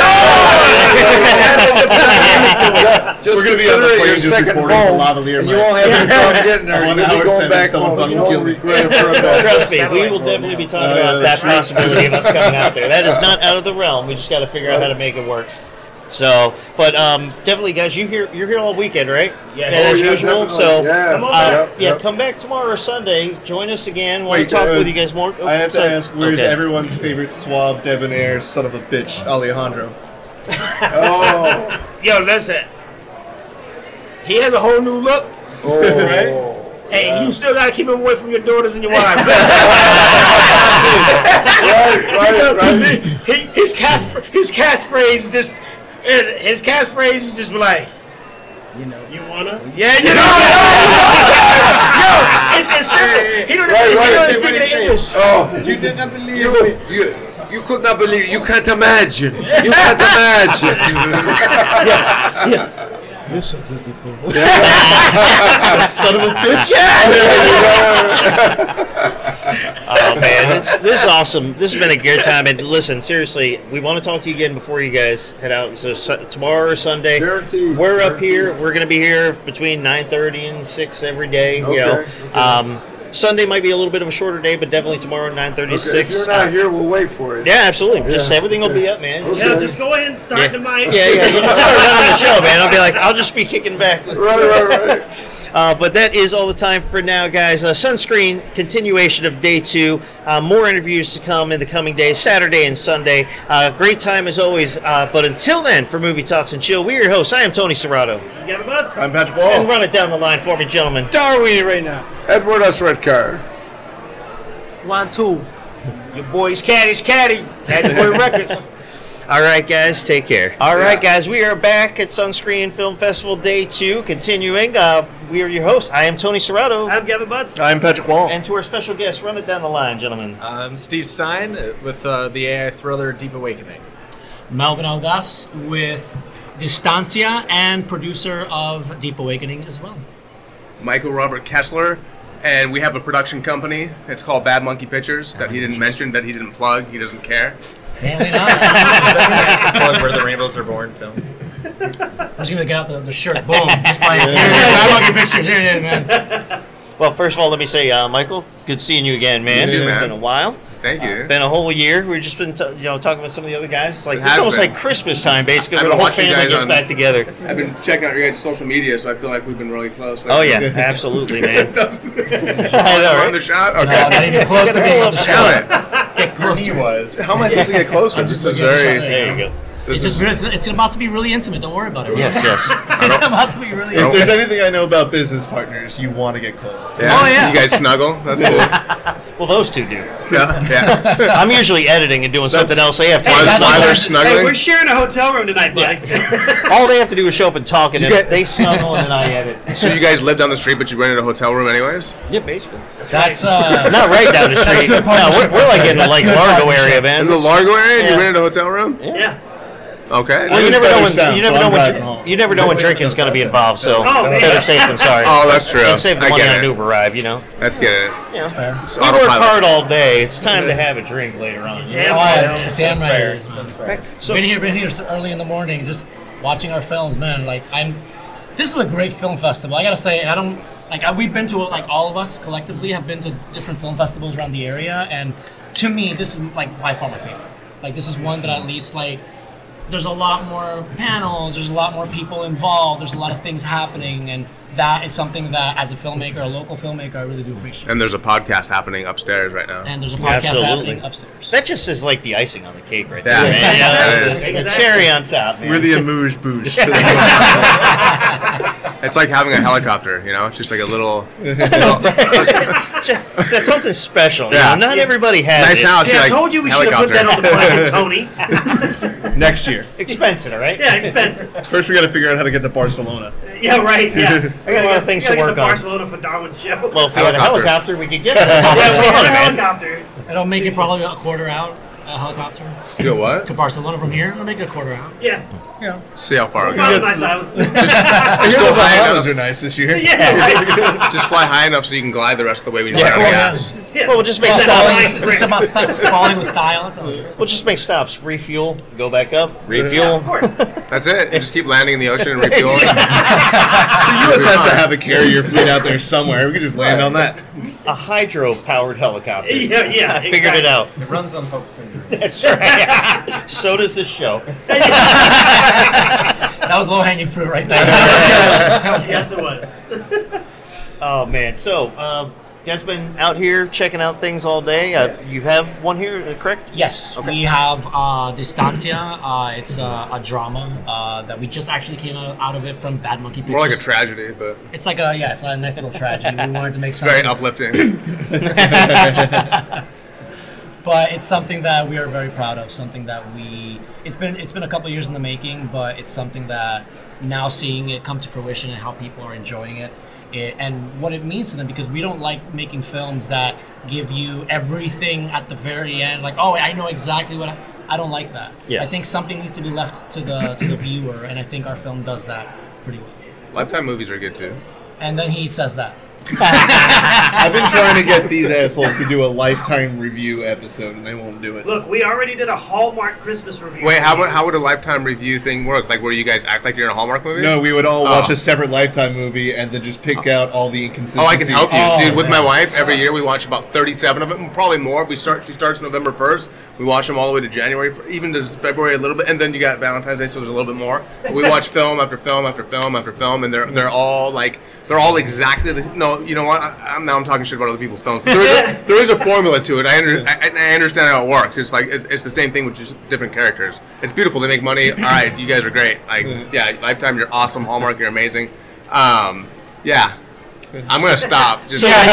We're Just gonna be on the consider it plane your just second recording home, lavalier and you mics. won't have any problem getting there. One You'll hour be going seven, back someone home. come You and kill won't me. regret it for a bit. Trust me, we will definitely be talking Uh, yeah, about that that's right. possibility of us coming out there. That is not out of the realm. We just got to figure out how to make it work. So, but um, definitely, guys, you here? You're here all weekend, right? Yeah. And Oh, as yeah, usual. definitely. So, Yeah. uh, Yep, yeah, yep. come back tomorrow or Sunday. Join us again. Want Wait, to talk uh, with you guys more? I have to So- ask, where's okay. everyone's favorite suave, debonair, son of a bitch, Alejandro? Oh, Yo, listen. He has a whole new look. oh. Hey, you still gotta keep him away from your daughters and your wives. Right, right, right. he, his catch his catchphrase just his catchphrase is just like, you know, You wanna? yeah, you know, yo, it's, it's simple. He don't Right, even right. speak the English. Oh, You did not believe you, it. you, you could not believe. You can't imagine. You can't imagine. You're so beautiful. Son of a bitch! Oh man, this, this is awesome. This has been a good time. And listen, seriously, we want to talk to you again before you guys head out. So su- tomorrow or Sunday, Guaranteed. we're up Guaranteed. here. We're going to be here between nine thirty and six every day. You know, Okay, okay. Um, Sunday might be a little bit of a shorter day, but definitely tomorrow nine thirty to Okay, if six. you're not here, we'll wait for you. Yeah, absolutely. Just Yeah, everything will okay. be up, man. Okay. Yeah, just go ahead and start Yeah. the mic. Yeah, yeah. You can start running the show, man. I'll be like, I'll just be kicking back. Right, right, right. Uh, but that is all the time for now, guys. Uh, Sunscreen, continuation of day two. Uh, more interviews to come in the coming days, Saturday and Sunday. Uh, great time as always. Uh, but until then, for Movie Talks and Chill, we're your hosts. I am Tony Serrato. Gavin Butts. I'm Patrick And Wall. run it down the line for me, gentlemen. Darwin right now. Edward S. Redcar. One, two. Your boy's Caddy's Caddy. Caddy Boy Records. All right, guys, take care. All right, guys, we are back at Sunscreen Film Festival Day two, continuing. Uh, we are your hosts. I am Tony Serrato. I'm Gavin Butts. I'm Patrick Wall. And to our special guest, run it down the line, gentlemen. I'm Steve Stein with uh, the A I thriller Deep Awakening. Melvin Algas with Distancia and producer of Deep Awakening as well. Michael Robert Kessler, and we have a production company. It's called Bad Monkey Pictures that he didn't mention, that he didn't plug. He doesn't care. Apparently not. Plug Where the Rainbows Are Born film. I was gonna get out the, the shirt, boom, just like here it is, Bad Monkey Pictures, here it is, man. Well, first of all, let me say, uh, Michael, good seeing you again, man. You too, It's man. been a while. Thank you. Been a whole year. We've just been, t- you know, talking with some of the other guys. It's like It it's has almost been. like Christmas time, basically, I've where the been whole watching you family guys gets on- back together. I've been checking out your guys' social media, so I feel like we've been really close. Oh yeah, absolutely, man. I know, We're on right? the shot? No, Okay. not even close to being on the show. Damn it. Get closer. was. How am I supposed to get closer? This is very... There you go. It's This just is, it's, it's about to be really intimate. Don't worry about it. Yes, yes. It's about to be really If intimate. there's anything I know about business partners, you want to get close. yeah. Oh, yeah. You guys snuggle? That's cool. Well, those two do. Yeah. yeah. I'm usually editing and doing something else. They have Why, time. that's why what- they're Hey, snuggling? we're sharing a hotel room tonight, buddy. All they have to do is show up and talk, and You then get- they snuggle, and then I edit. So you guys live down the street, but you rented a hotel room anyways? Yeah, basically. That's uh. Not right down the street. good No, we're, partnership we're like right in the there. like That's good Largo partnership. area, man. In the Largo area, and Yeah. you rented a hotel room? Yeah. Okay. Well, you It's never know better when sound, you never so know I'm when driving dr- home. you never know when drinking's going to be involved. So Oh, man. better safe than sorry. Oh, that's true. And save the I money get on it. an Uber ride, you know. Let's get it. You know. Fair. It's We work autopilot. hard all day. It's time to have a drink later on. you know? Damn Oh, right. yeah, damn right fair. it is, man. That's fair. So- been here, been here so early in the morning, just watching our films, man. Like I'm, this is a great film festival. I gotta say, and I don't like I, we've been to like all of us collectively have been to different film festivals around the area, and to me, this is like by far my favorite. Like this is one that at least like. There's a lot more panels, there's a lot more people involved, there's a lot of things happening, and that is something that, as a filmmaker, a local filmmaker, I really do appreciate. And there's a podcast happening upstairs right now. And there's a podcast Absolutely. happening upstairs. That just is like the icing on the cake right Yeah, there, man. that Yeah, is. the cherry on top, man. We're the amuse bouche. It's like having a helicopter, you know? It's just like a little... That's something special. Yeah. You know? Not everybody has Nice it. house. See, you're I like, told you we should have put that on the helicopter. budget, Tony. Next year. Expensive, all right? Yeah, expensive. First, we got to figure out how to get to Barcelona. Yeah, right. Yeah. I got a lot of things we gotta to work get on. Barcelona for Darwin's show. Well, if we had a Helicopter. helicopter, we could get there. yeah, we have a Barcelona, man. helicopter. It'll make it probably a quarter out, a helicopter. Do what? To Barcelona from here, it'll make it a quarter out. Yeah. Yeah. See how far We'll we find a go. nice island. Just I go hear the high Bahamas enough. are nice this year. Yeah, right. Just fly high enough so you can glide the rest of the way when you Yeah, run out of cool, gas. Yeah. Well, we'll just make It's, stops. it's just about st- falling with style. That's all it is. We'll just make stops. Refuel, go back up, Yeah, refuel. of course. That's it. You just keep landing in the ocean and refueling. The U S has to have a carrier fleet out there somewhere. We could just land on that. A hydro-powered helicopter. Yeah, yeah. I figured it out. It runs on hopes and dreams. That's right. So does this show. That was low hanging fruit right there. Yes, it was. Oh man. So, um, you guys been out here checking out things all day. Uh, you have one here, uh, correct? Yes, we have uh, Distancia. Uh, it's uh, a drama uh, that we just actually came out, out of it from Bad Monkey Pictures. More like a tragedy, but It's like a yeah, it's a nice little tragedy. We wanted to make it's something very uplifting. but it's something that we are very proud of. Something that we it's been it's been a couple years in the making, but it's something that now seeing it come to fruition and how people are enjoying it, it and what it means to them, because we don't like making films that give you everything at the very end. Like, oh, I know exactly what I. I don't like that. Yeah. I think something needs to be left to the to the viewer, and I think our film does that pretty well. Lifetime movies are good too. And then he says that. I've been trying to get these assholes to do a Lifetime review episode, and they won't do it. Look, we already did a Hallmark Christmas review. Wait, how would how would a Lifetime review thing work? Like, where you guys act like you're in a Hallmark movie? No, we would all Oh. watch a separate Lifetime movie and then just pick out all the Oh, inconsistencies. I can help you, Oh, dude. With man. my wife, every year we watch about thirty-seven of them, probably more. We start. She starts November first. We watch them all the way to January, even to February a little bit, and then you got Valentine's Day, so there's a little bit more. But we watch film after film after film after film, and they're they're all like they're all exactly the. No, you know what? I, I'm now I'm talking shit about other people's films. But there is a, there is a formula to it. I, under, I I understand how it works. It's like it's, it's the same thing with just different characters. It's beautiful. They make money. All right, you guys are great. Like yeah, Lifetime, you're awesome. Hallmark, you're amazing. Um, yeah. I'm gonna stop. Just, So, I,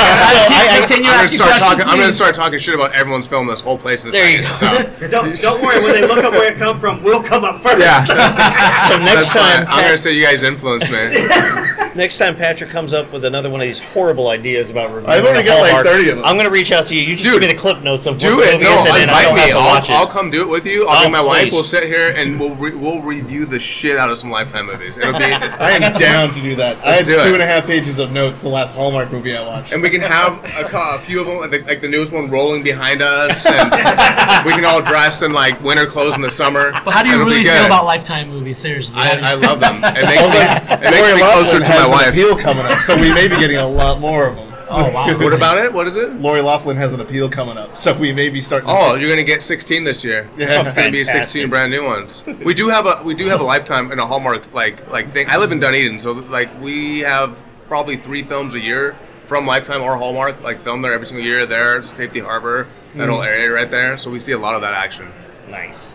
I, continue I'm gonna asking start questions, talking. I'm gonna please. start talking shit about everyone's film in this whole place in a There you second. So. Don't, don't worry, when they look up where it come from, we'll come up first. Yeah. So next That's fine. time, I'm gonna Pat- say you guys influenced me. next time Patrick comes up with another one of these horrible ideas about reviewing I've only a got like Hallmark, thirty of them. I'm gonna reach out to you. You just Dude, give me the clip notes of Do what the it. movie No, is, and then I invite don't me. have to I'll, watch it. I'll come do it with you. I'll Oh, bring my wife. please. We'll sit here and we'll re- we'll review the shit out of some Lifetime movies. It'll be. I am down to do that. I had Let's do two it. and a half pages of notes the last Hallmark movie I watched. And we can have a, cou- a few of them, like, like the newest one, rolling behind us, and we can all dress in like winter clothes in the summer. But how do you It'll be really good. feel about Lifetime movies? Seriously. How do you- I, I love them. It makes me, it makes Lori me closer Loughlin to has my an wife. appeal coming up, so we may be getting a lot more of them. Oh, wow. What about it? What is it? Lori Loughlin has an appeal coming up, so we may be starting. To Oh, see- you're gonna get sixteen this year. Yeah. It's gonna be Fantastic. sixteen brand new ones. We do have a we do have a Lifetime and a Hallmark like like thing. I live in Dunedin, so like we have probably three films a year from Lifetime or Hallmark, like filmed there every single year. There, it's Safety Harbor, that whole area right there. So we see a lot of that action. Nice.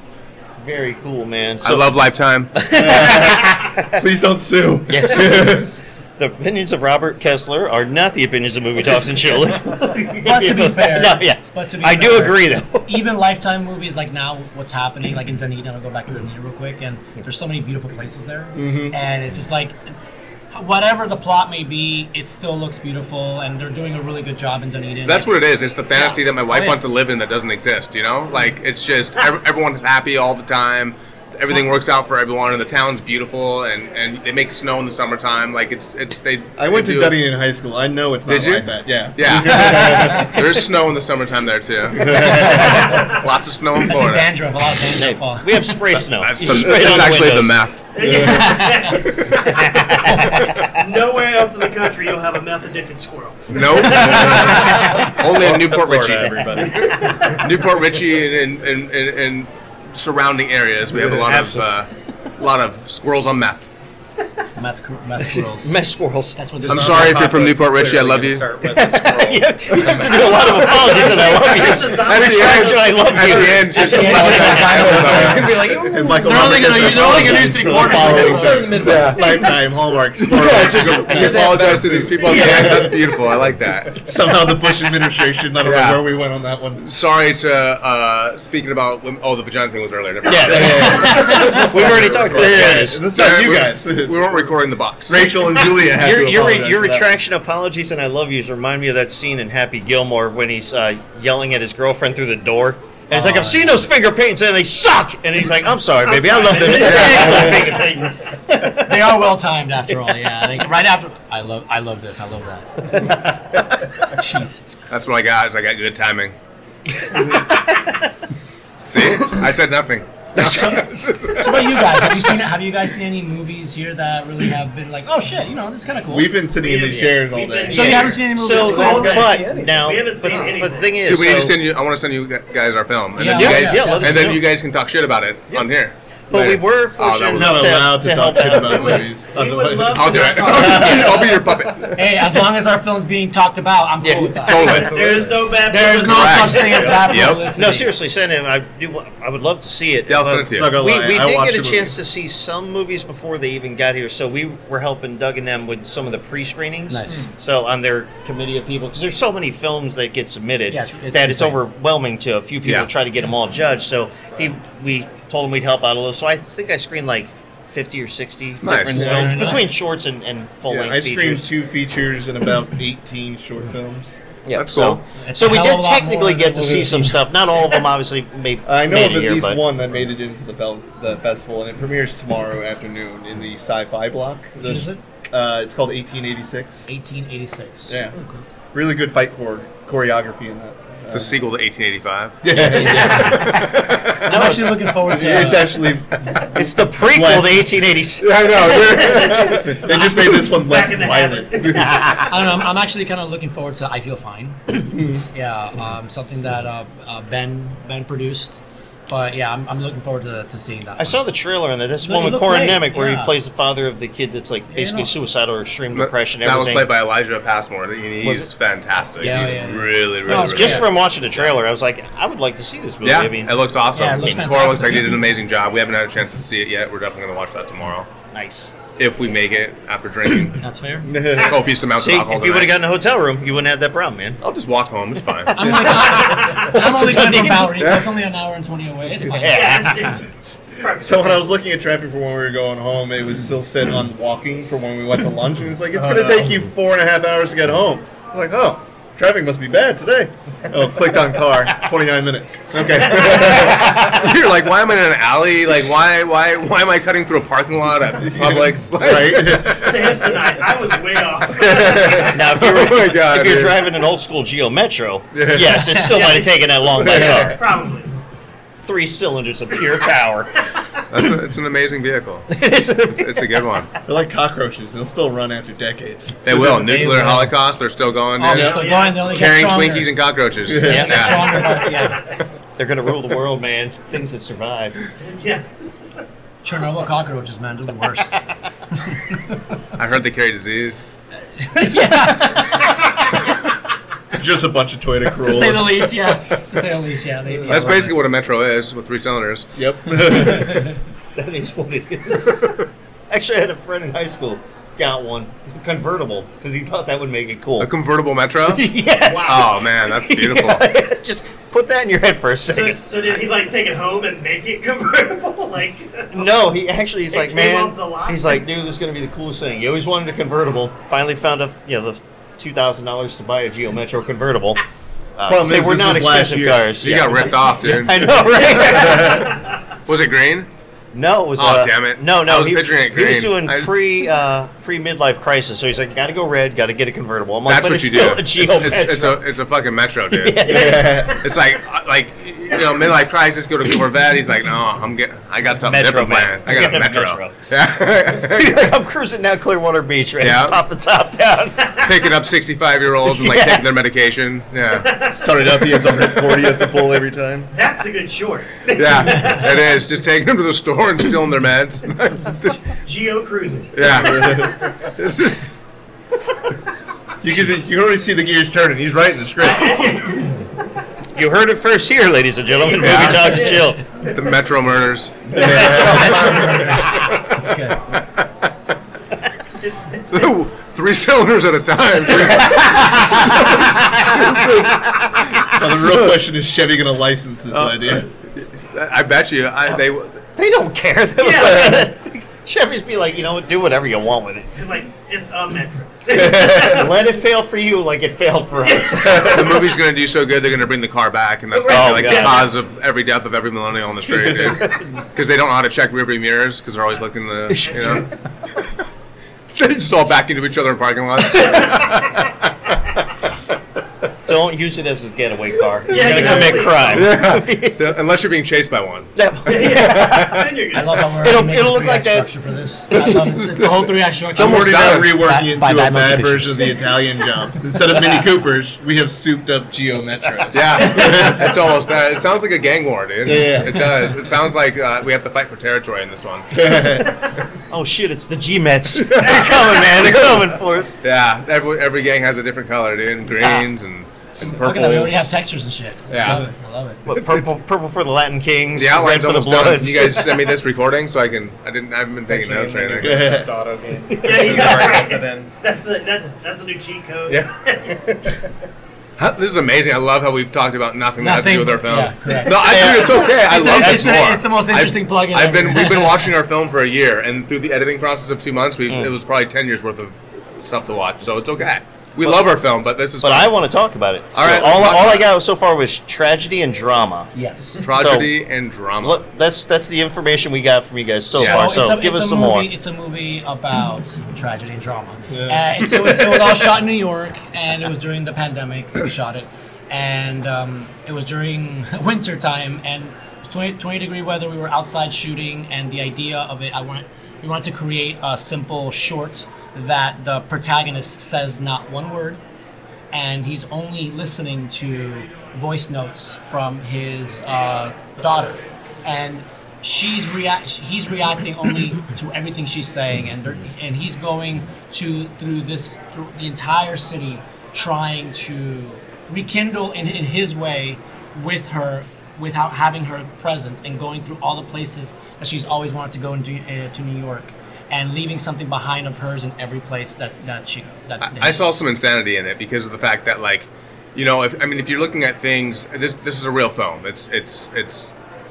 Very cool, man. I love Lifetime. Please don't sue. Yes. The opinions of Robert Kessler are not the opinions of Movie Talks and Chill. But to be fair, no, yeah. but to be I do fair, agree, though. Even Lifetime movies, like now, what's happening, like in Dunedin, I'll go back to Dunedin real quick, and there's so many beautiful places there, Mm-hmm. and it's just like, whatever the plot may be, it still looks beautiful, and they're doing a really good job in Dunedin. That's what it is. It's the fantasy that my wife Oh, yeah. wants to live in that doesn't exist. You know, like it's just ev- everyone's happy all the time. Everything works out for everyone, and the town's beautiful, and, and they make snow in the summertime. Like it's it's they. I went they to do- Dunedin in high school. I know it's not Did you? like that. Yeah. Yeah. There's snow in the summertime there too. Lots of snow in That's just Florida. dandruff, a lot of dandruff. fall. We have spray snow. That's, You the, just spray it that's on the actually the windows. meth. Nowhere else in the country you'll have a meth addicted squirrel. Nope. Only in Newport Florida, Richie. everybody. Newport Richie and and, and, and surrounding areas. We have a lot of uh, lot of squirrels on meth. Meth, cr- meth squirrels. Mess squirrels. That's what this I'm is. sorry if you're from Newport Richie. I love you. Yeah, you have to do a lot of apologies, and I love you. At the end, Retraction, I love at you. the end, just At the end, apologize. it's I'm gonna be like, sorry. And Michael They're only Robert gonna gets use- they're only gonna use apologies three for quarters. following It's sort of the the Lifetime Hallmark squirrel. You apologize to these people at the end. That's beautiful. I like that. Somehow the Bush administration. I don't Yeah. know where we went on that one. Sorry to uh, speaking about women- oh the vagina thing was earlier. Never mind. Yeah, we've already talked about Yeah, that. yeah, that's not you we, guys. we weren't recording the box. Rachel and Julia have Your, to your, apologize your for that. retraction apologies and I love yous remind me of that scene in Happy Gilmore when he's uh, yelling at his girlfriend through the door. And he's like, I've seen those finger paints and they suck. And he's like, I'm sorry, baby. I love them. Excellent finger paints. They are well timed after all. Yeah, like, right after. I love. I love this. I love that. Jesus. That's what I got. Is I got good timing. See, I said nothing. So about you guys? Have you seen? Have you guys seen any movies here that really have been like, oh shit, you know, this is kind of cool? We've been sitting in these chairs all We've day. been- So you haven't seen any movies? So, That's cool. but now, We haven't but, seen any but the thing is, Dude, we need to so- send you. I want to send you guys our film, and Yeah, then you yeah, guys, yeah, let us and then know. you guys can talk shit about it on here. but we Later. were Oh, that fortunate was- Not enough to, allowed to to talk help shit out. about movies. We would love I'll do it. to I'll be your puppet. Hey, as long as our film's being talked about, I'm cool Yeah, with that. Totally. There is no bad There is no publicity. such thing as bad Yep. publicity. No, seriously, send him. I do. I would love to see it. Yeah, I'll but send it to you. Not gonna We, lie, we I did watched get a the chance movie. to see some movies before they even got here, so we were helping Doug and them with some of the pre-screenings. Nice. So on their committee of people, because there's so many films that get submitted Yeah, it's- it's that it's insane. overwhelming to a few people Yeah. to try to get them all judged. So he, we told him we'd help out a little. So I think I screened like fifty or sixty Nice. different Yeah, films nice. between shorts and, and full Yeah, length I screened features. two features and about eighteen short films. Yeah, That's so, cool. It's So a we hell did of a lot technically more get than to see we've some seen. stuff. Not all of them obviously made. I know made of it at here, least but one that made it into the fel- the festival, and it premieres tomorrow afternoon in the Sci-Fi Block. The is it? Uh, it's called eighteen eighty-six. eighteen eighty-six. Yeah. Really good fight core choreography in that. It's a sequel to eighteen eighty-five. I'm actually looking forward to. It's uh, actually. It's the prequel to eighteen eighty-six. I know. They just made this one less Back in the violent. I don't know. I'm, I'm actually kind of looking forward to I Feel Fine. yeah, um, something that uh, uh, Ben Ben produced. But yeah, I'm, I'm looking forward to, to seeing that. I one. saw the trailer on that. That's Look- one with look Corin great, Nemec where yeah. he plays the father of the kid that's like basically no. suicidal or extreme That- depression. That was Everything. played by Elijah Passmore. He- Was He's it? fantastic. Yeah, He's yeah, yeah. really, really, No, it's really Just good. from watching the trailer, I was like, I would like to see this movie. Yeah, I mean, it looks awesome. Yeah, it looks Cora looks fantastic. like he did an amazing job. We haven't had a chance to see it yet. We're definitely going to watch that tomorrow. nice. If we make it after drinking That's fair. copious amounts See, of alcohol if you would have tonight. gotten a hotel room, you wouldn't have that problem, man. I'll just walk home. It's fine. I'm, like, I'm only what I going from mean. Bowery. It's only an hour and twenty away. It's fine. Yeah, it's, it's, it's perfect. So when I was looking at traffic for when we were going home, it was still set on walking for when we went to lunch, and it's like it's going to take you four and a half hours to get home. I was like, oh, traffic must be bad today. Oh, clicked on car, twenty-nine minutes. Okay. You're like, why am I in an alley? Like, why, why, why am I cutting through a parking lot at Publix? Like, Right? Samsonite. I was way off. Now, if you're, Oh my God, if you're dude. driving an old school Geo Metro, yes, it still might have taken that long by car. Probably. Three cylinders of pure power. That's a, it's an amazing vehicle. It's, it's a good one. They're like cockroaches. They'll still run after decades. They will. They Nuclear will. holocaust. They're still going. Oh, dude. they're still Yeah. going. They only get Carrying stronger. Twinkies and cockroaches. They Yeah. get stronger, but yeah. They're going to rule the world, man. Things that survive. Yes. Chernobyl cockroaches, man, they're the worst. I heard they carry disease. Just a bunch of Toyota Corollas. to say the least, yeah. To say the least, yeah. They, yeah That's right. basically what a Metro is with three cylinders. Yep. That is what it is. Actually, I had a friend in high school got one convertible because he thought that would make it cool. A convertible Metro? Yes. Oh man, that's beautiful. Yeah, just put that in your head for a So, second. so did he like take it home and make it convertible? Like No, he actually he's It like, came man, off the lot? he's like, dude, this is gonna be the coolest thing. He always wanted a convertible. Finally found a, you know, the two thousand dollars to buy a Geo Metro convertible. Uh, Problem say is, we're this not was last expensive year. cars. You Yeah. got ripped off, dude. I know, right? Was it green? No, it was. Oh, uh, damn it. No, no. I was he, picturing it he was green. doing I- pre uh, pre midlife crisis, so he's like, got to go red, got to get a convertible. I'm like, That's but what it's you still do. a Geo It's, it's, it's Metro. a it's a fucking Metro, dude. Yeah. It's like uh, like you know midlife crisis. Go to Corvette. He's like, no, I'm get I got something Metro, different man. planned. I got a Get a Metro. Metro. Yeah. He's like, I'm cruising down Clearwater Beach, ready Yeah. to pop the top down. Picking up sixty-five year olds and like Yeah. taking their medication. Yeah. Started up, he has the cord he has to pull every time. that's a good short. Yeah. It is just taking them to the store and stealing their meds. Geo cruising. Yeah. It's just. You can you can already see the gears turning. He's writing the script. You heard it first here, ladies and gentlemen. Yeah. Movie Talks and Chill. The Metro murders. That's good. It's, Three cylinders at a time. Now, the real question is Chevy going to license this idea? I bet you. I, they. They don't care. They was Yeah. like, Chevys be like, you know, do whatever you want with it. it's like it's a Metro. Let it fail for you like it failed for us. The movie's gonna do so good they're gonna bring the car back, and that's gonna Oh, be like God. the cause of every death of every millennial on the street, dude. Because they don't know how to check rearview mirrors because they're always looking the, you know. They just all back into each other in parking lots. Don't use it as a getaway car. You're Yeah, gonna exactly. commit crime. Unless you're being chased by one. Then you're good. I love how we're It'll- making it'll a look like three-act that. structure for this. I love it. It's the whole three-act structure. I'm already now reworking By- into by a bad bad motion version of the Italian Job. Instead of Mini Coopers, we have souped up Geo Metros. Yeah, it's almost that. It sounds like a gang war, dude. Yeah. It does. It sounds like uh, we have to fight for territory in this one. Oh shit! It's the G-Mets. They're coming, man. They're coming for us. Yeah, every, every gang has a different color, dude. And greens and, and Look at that. We already have purples. textures and shit. Yeah. I love it. I love it. What, purple, purple for the Latin Kings. The outline's red for the almost done. Bloods. You guys send me this recording so I can. I didn't. I haven't been taking notes or anything. Auto game. Yeah, you got Right, it. then. That's the that's that's the new cheat code. Yeah. How, this is amazing. I love how we've talked about nothing, that has to do with our film. Yeah, correct. No, I think it's okay. I It's love a- this it's a- more. it's the most interesting I've, plug-in I've been ever. we've been watching our film for a year, and through the editing process of two months, we have it was probably ten years worth of stuff to watch. So it's okay. We But- love our film, but this is. But fun. I want to talk about it. All So right, all, let's talk all I about got so far was tragedy and drama. Yes. Tragedy and drama. Look, that's that's the information we got from you guys so Yeah. far. So So it's a, give it's us a some movie, more. It's a movie about tragedy and drama. Yeah. Uh, it, it was it was all shot in New York, and it was during the pandemic. We shot it, and um, it was during winter time, and it was twenty, twenty degree weather. We were outside shooting, and the idea of it, I wanted we wanted to create a simple short that the protagonist says not one word, and he's only listening to voice notes from his uh, daughter, and she's react he's reacting only to everything she's saying, and they're- and he's going to through this through the entire city trying to rekindle in, in his way with her without having her present, and going through all the places that she's always wanted to go into uh, to New York, and leaving something behind of hers in every place that that she that that I saw some insanity in it because of the fact that, like, you know, if I mean, if you're looking at things, this this is a real film. It's it's it's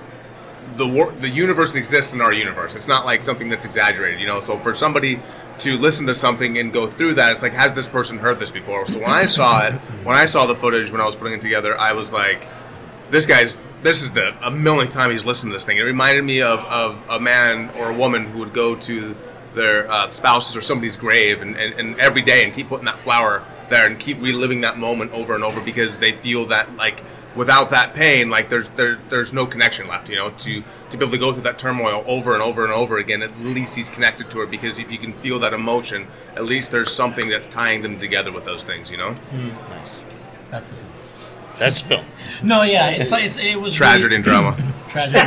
the wor- the universe exists in our universe. It's not like something that's exaggerated, you know. So for somebody to listen to something and go through that, it's like, has this person heard this before? So when I saw it, when I saw the footage, when I was putting it together, I was like, this guy's. This is the a millionth time he's listened to this thing. It reminded me of, of a man or a woman who would go to their uh, spouse's or somebody's grave and, and, and every day and keep putting that flower there and keep reliving that moment over and over because they feel that, like, without that pain, like there's there there's no connection left, you know, to to be able to go through that turmoil over and over and over again. At least he's connected to her, because if you can feel that emotion, at least there's something that's tying them together with those things, you know. Nice. that's the film. That's film. No, yeah, it's like it's it was Tragedy really, and drama. tragedy.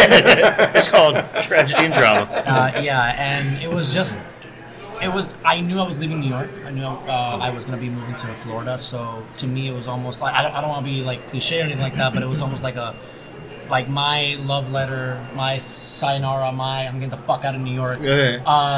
It's called tragedy and drama. uh, yeah, and it was just, it was. I knew I was leaving New York. I knew uh, I was gonna be moving to Florida. So to me, it was almost like I don't, I don't want to be like cliche or anything like that, but it was almost like a, like my love letter, my sayonara, my I'm getting the fuck out of New York. Yeah.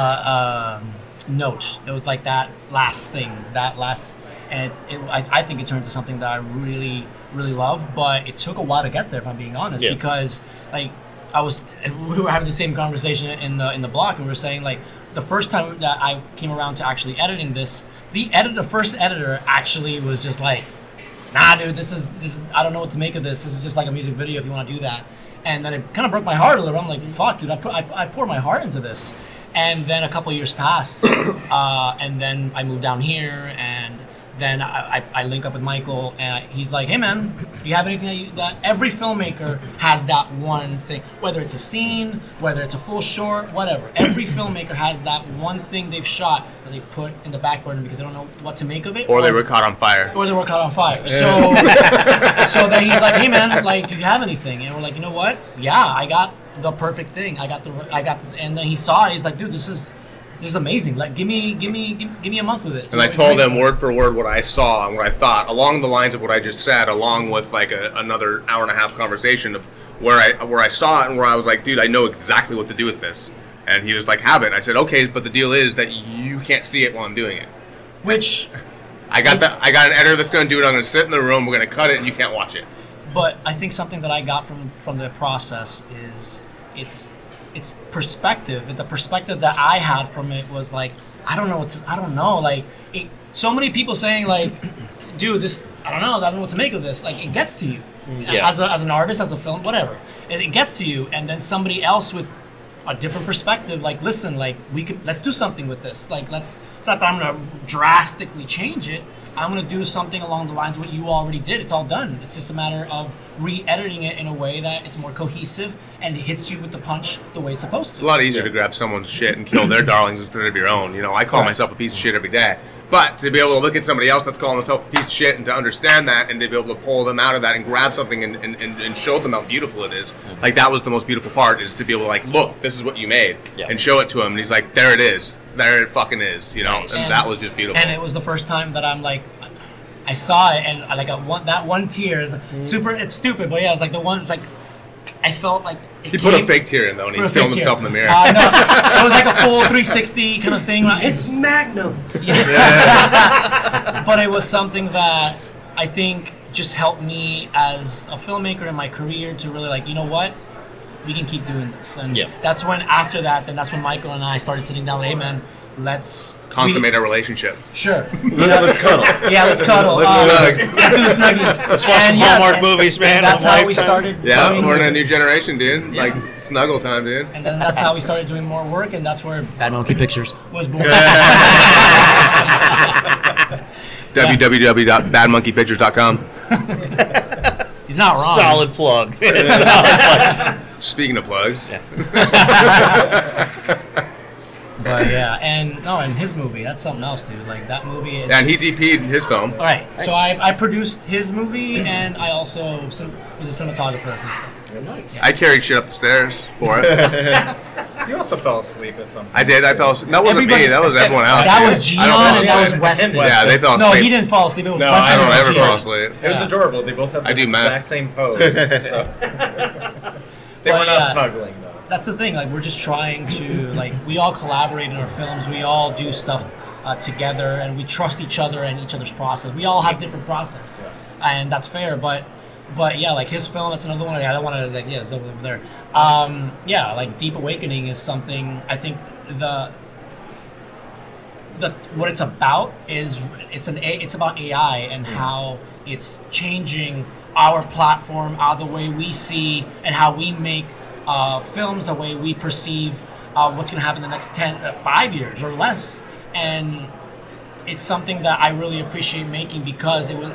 Uh, um, note. It was like that last thing, that last, and it, it, I, I think it turned into something that I really, really love. But it took a while to get there, if I'm being honest, Yeah. because like. I was, we were having the same conversation in the in the block, and we were saying like the first time that I came around to actually editing this, the edit, the first editor actually was just like, nah, dude, this is this is I don't know what to make of this. This is just like a music video if you want to do that. And then it kind of broke my heart a little. I'm like, fuck, dude, I put I, I poured my heart into this. And then a couple years passed, uh, and then I moved down here, and then I, I, I link up with Michael, and I, he's like, hey man, do you have anything that you, that every filmmaker has that one thing, whether it's a scene, whether it's a full short, whatever. Every filmmaker has that one thing they've shot that they've put in the back burner because they don't know what to make of it. Or they were caught on fire. Or they were caught on fire. So, so then he's like, hey man, like, do you have anything? And we're like, you know what? Yeah, I got the perfect thing. I got the, I got the, and then he saw it. He's like, dude, this is, this is amazing. Like, give me, give me, give, give me a month of this. And I told them word for word what I saw and what I thought, along the lines of what I just said, along with like a, another hour and a half conversation of where I where I saw it and where I was like, dude, I know exactly what to do with this. And he was like, have it. I said, okay, but the deal is that you can't see it while I'm doing it. Which, I got that. I got an editor that's going to do it. I'm going to sit in the room. We're going to cut it, and you can't watch it. but I think something that I got from from the process is it's it's perspective. And the perspective that I had from it was like, I don't know what to, I don't know. Like, it, so many people saying like, dude, this, I don't know, I don't know what to make of this. Like, it gets to you. Yeah. As, a, as an artist, as a film, whatever. It, it gets to you. And then somebody else with a different perspective, like, listen, like, we can, let's do something with this. Like, let's, it's not that I'm going to drastically change it. I'm going to do something along the lines of what you already did. It's all done. It's just a matter of re-editing it in a way that it's more cohesive and hits you with the punch the way it's supposed It's to. a lot easier to grab someone's shit and kill their darlings instead of your own. You know, I call myself a piece of shit every day. But to be able to look at somebody else that's calling themselves a piece of shit and to understand that and to be able to pull them out of that and grab something and, and, and, and show them how beautiful it is, like that was the most beautiful part, is to be able to like, look, this is what you made, Yeah. and show it to him. And he's like, there it is. There it fucking is, you know? Nice. And, And- that was just beautiful. And it was the first time that I'm like, I saw it and I like a one, that one tear is super, it's stupid, but yeah, it's like the one, it's like, I felt like it he put a came- fake tear in though, and he put a filmed fake himself tear. in the mirror. Uh, no, it was like a full three sixty kind of thing. It's Magnum. But it was something that I think just helped me as a filmmaker in my career to really like, you know what, we can keep doing this. And Yeah. that's when after that, then that's when Michael and I started sitting down like, hey man, let's Consummate we- a relationship. Sure. Let's cuddle. Yeah, let's cuddle. Let's Um, snugs. Let's do the snuggies. Let's watch some And, yeah, Hallmark and- movies, man. and that's on how we Lifetime. started. Yeah, doing- we're in a new generation, dude. Yeah. Like snuggle time, dude. And then that's how we started doing more work, and that's where Bad Monkey Pictures was born. w w w dot bad monkey pictures dot com. He's not wrong. Solid plug. Solid plug. Speaking of plugs, But yeah, and no, and his movie, that's something else, dude. Like that movie. Is, and he D P'd his film. all right, so I, I produced his movie, and I also sim- was a cinematographer of his film. I carried shit up the stairs for it. You also fell asleep at some point. I did. I fell asleep. That wasn't Everybody- me. That was everyone else. That dude. was I Gian, don't fall and that was asleep. Weston. Yeah, they fell No, asleep. he didn't fall asleep. It was No, Weston. I don't and ever Gian. fall asleep. It was Yeah. adorable. They both had the I do math. exact same pose. So. They But were not yeah. snuggling though. That's the thing. Like we're just trying to like we all collaborate in our films. We all do stuff uh, together, and we trust each other and each other's process. We all have different process, and that's fair. But but yeah, like his film. That's another one. I don't want to like yeah, it's over there. Um, yeah, like Deep Awakening is something. I think the the what it's about is it's an A, it's about A I and how it's changing our platform, uh, the way we see and how we make uh, films, the way we perceive uh, what's going to happen in the next ten, uh, five years or less. And it's something that I really appreciate making because it was.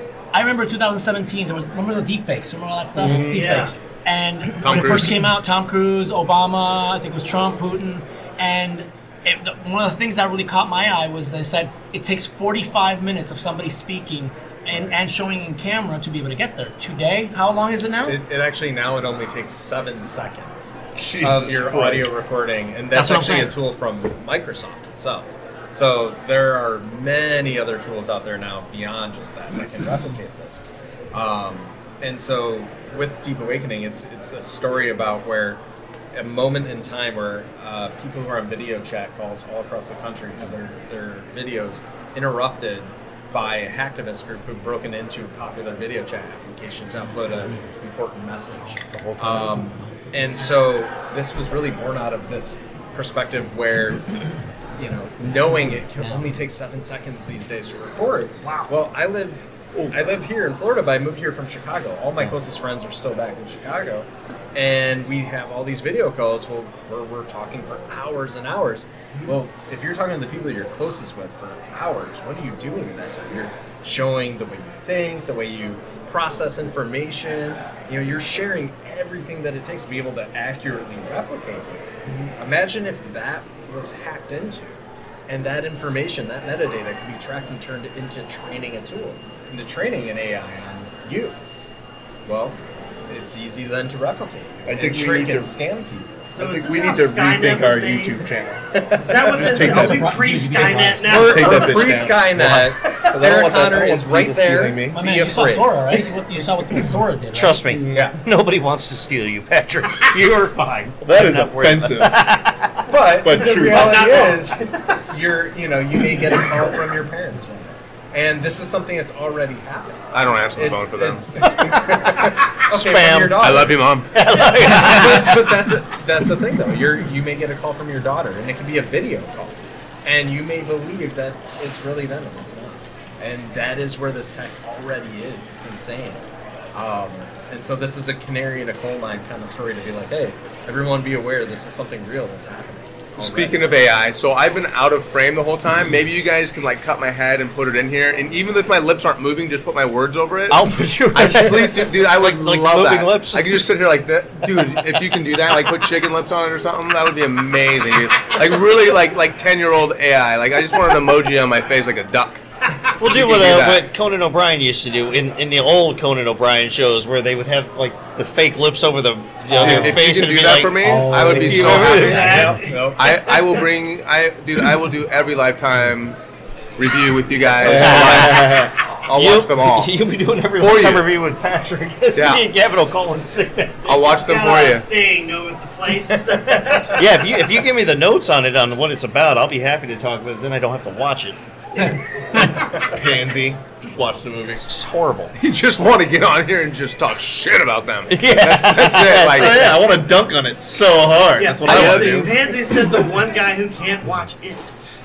I remember two thousand seventeen. There was remember the deepfakes. Remember all that stuff? Mhm. Deepfakes. Yeah. And Tom when it Cruise. first came out, Tom Cruise, Obama, I think it was Trump, Putin, and it, the, one of the things that really caught my eye was they said it takes forty-five minutes of somebody speaking and, and showing in camera to be able to get there. Today, how long is it now? It, it actually now it only takes seven seconds Jesus of your Christ. audio recording, and That's that's, what I'm actually a saying. tool from Microsoft itself. So there are many other tools out there now beyond just that that can replicate this. Um, and so with Deep Awakening, it's it's a story about where a moment in time where uh, people who are on video chat calls all across the country have their, their videos interrupted by a hacktivist group who've broken into popular video chat applications to upload an important message. Um, and so this was really born out of this perspective where, you know, knowing it can only take seven seconds these days to record. Wow. Well, I live, I live here in Florida, but I moved here from Chicago. All my closest friends are still back in Chicago, and we have all these video calls. Well, where we're talking for hours and hours. Well, if you're talking to the people that you're closest with for hours, what are you doing in that time? You're showing the way you think, the way you process information. You know, you're sharing everything that it takes to be able to accurately replicate it. Imagine if that was hacked into, and that information, that metadata, could be tracked and turned into training a tool, into training an A I on you. Well, it's easy then to replicate. I and think we trick need and to- scam people. So I is think this we how need to Skynet rethink was our made? YouTube channel. Is that what Just this take is? that- Are we pre-Skynet now? We're- Take that bitch Pre-Skynet, down. 'Cause I don't Sarah want that- I Connor don't is want right people there. stealing me. My Be man, you saw afraid. Sora, right? You, you saw what Sora did, right? Trust me. Yeah. Nobody wants to steal you, Patrick. You're fine. That is I'm not worried offensive. But, But the true. reality Not wrong. is, you're, you know, you may get a call from your parents one day, and this is something that's already happened. I don't answer the It's, phone for them. it's okay, Spam. from your daughter. I love you, mom. but, but that's a, that's the thing, though. You're you may get a call from your daughter, and it can be a video call, and you may believe that it's really them, and it's not. And that is where this tech already is. It's insane. Um, and so this is a canary in a coal mine kind of story to be like, hey, everyone be aware this is something real that's happening. already. Speaking of A I, so I've been out of frame the whole time. Maybe you guys can like cut my head and put it in here, and even if my lips aren't moving, just put my words over it. I'll put you. I, please, do, dude. I would Like- like love moving that. lips? I could just sit here like that, dude. If you can do that, like put chicken lips on it or something, that would be amazing. Dude. Like really, like like ten year old A I. Like I just want an emoji on my face, like a duck. We'll You do can what, do uh, that. what Conan O'Brien used to do in, in the old Conan O'Brien shows, where they would have like the fake lips over the, you know, Dude, their if face, you and can it'd do be that like, for me, I would be You so remember happy. that? Nope. I, I will bring I dude I will do every Lifetime review with you guys. I'll You'll- watch them all. You'll be doing every For Lifetime you. review with Patrick. Yeah. Me and Gavin will call and sick that. I'll watch them Got for a you. thing, know what the place. Yeah, if you if you give me the notes on it on what it's about, I'll be happy to talk about it. Then I don't have to watch it. Pansy. Just watch the movie. It's horrible. You just want to get on here and just talk shit about them. Yeah. That's, that's it. Like, So yeah, I want to dunk on it so hard. Yeah, That's what I want to Pansy, do. Pansy said the one guy who can't watch it.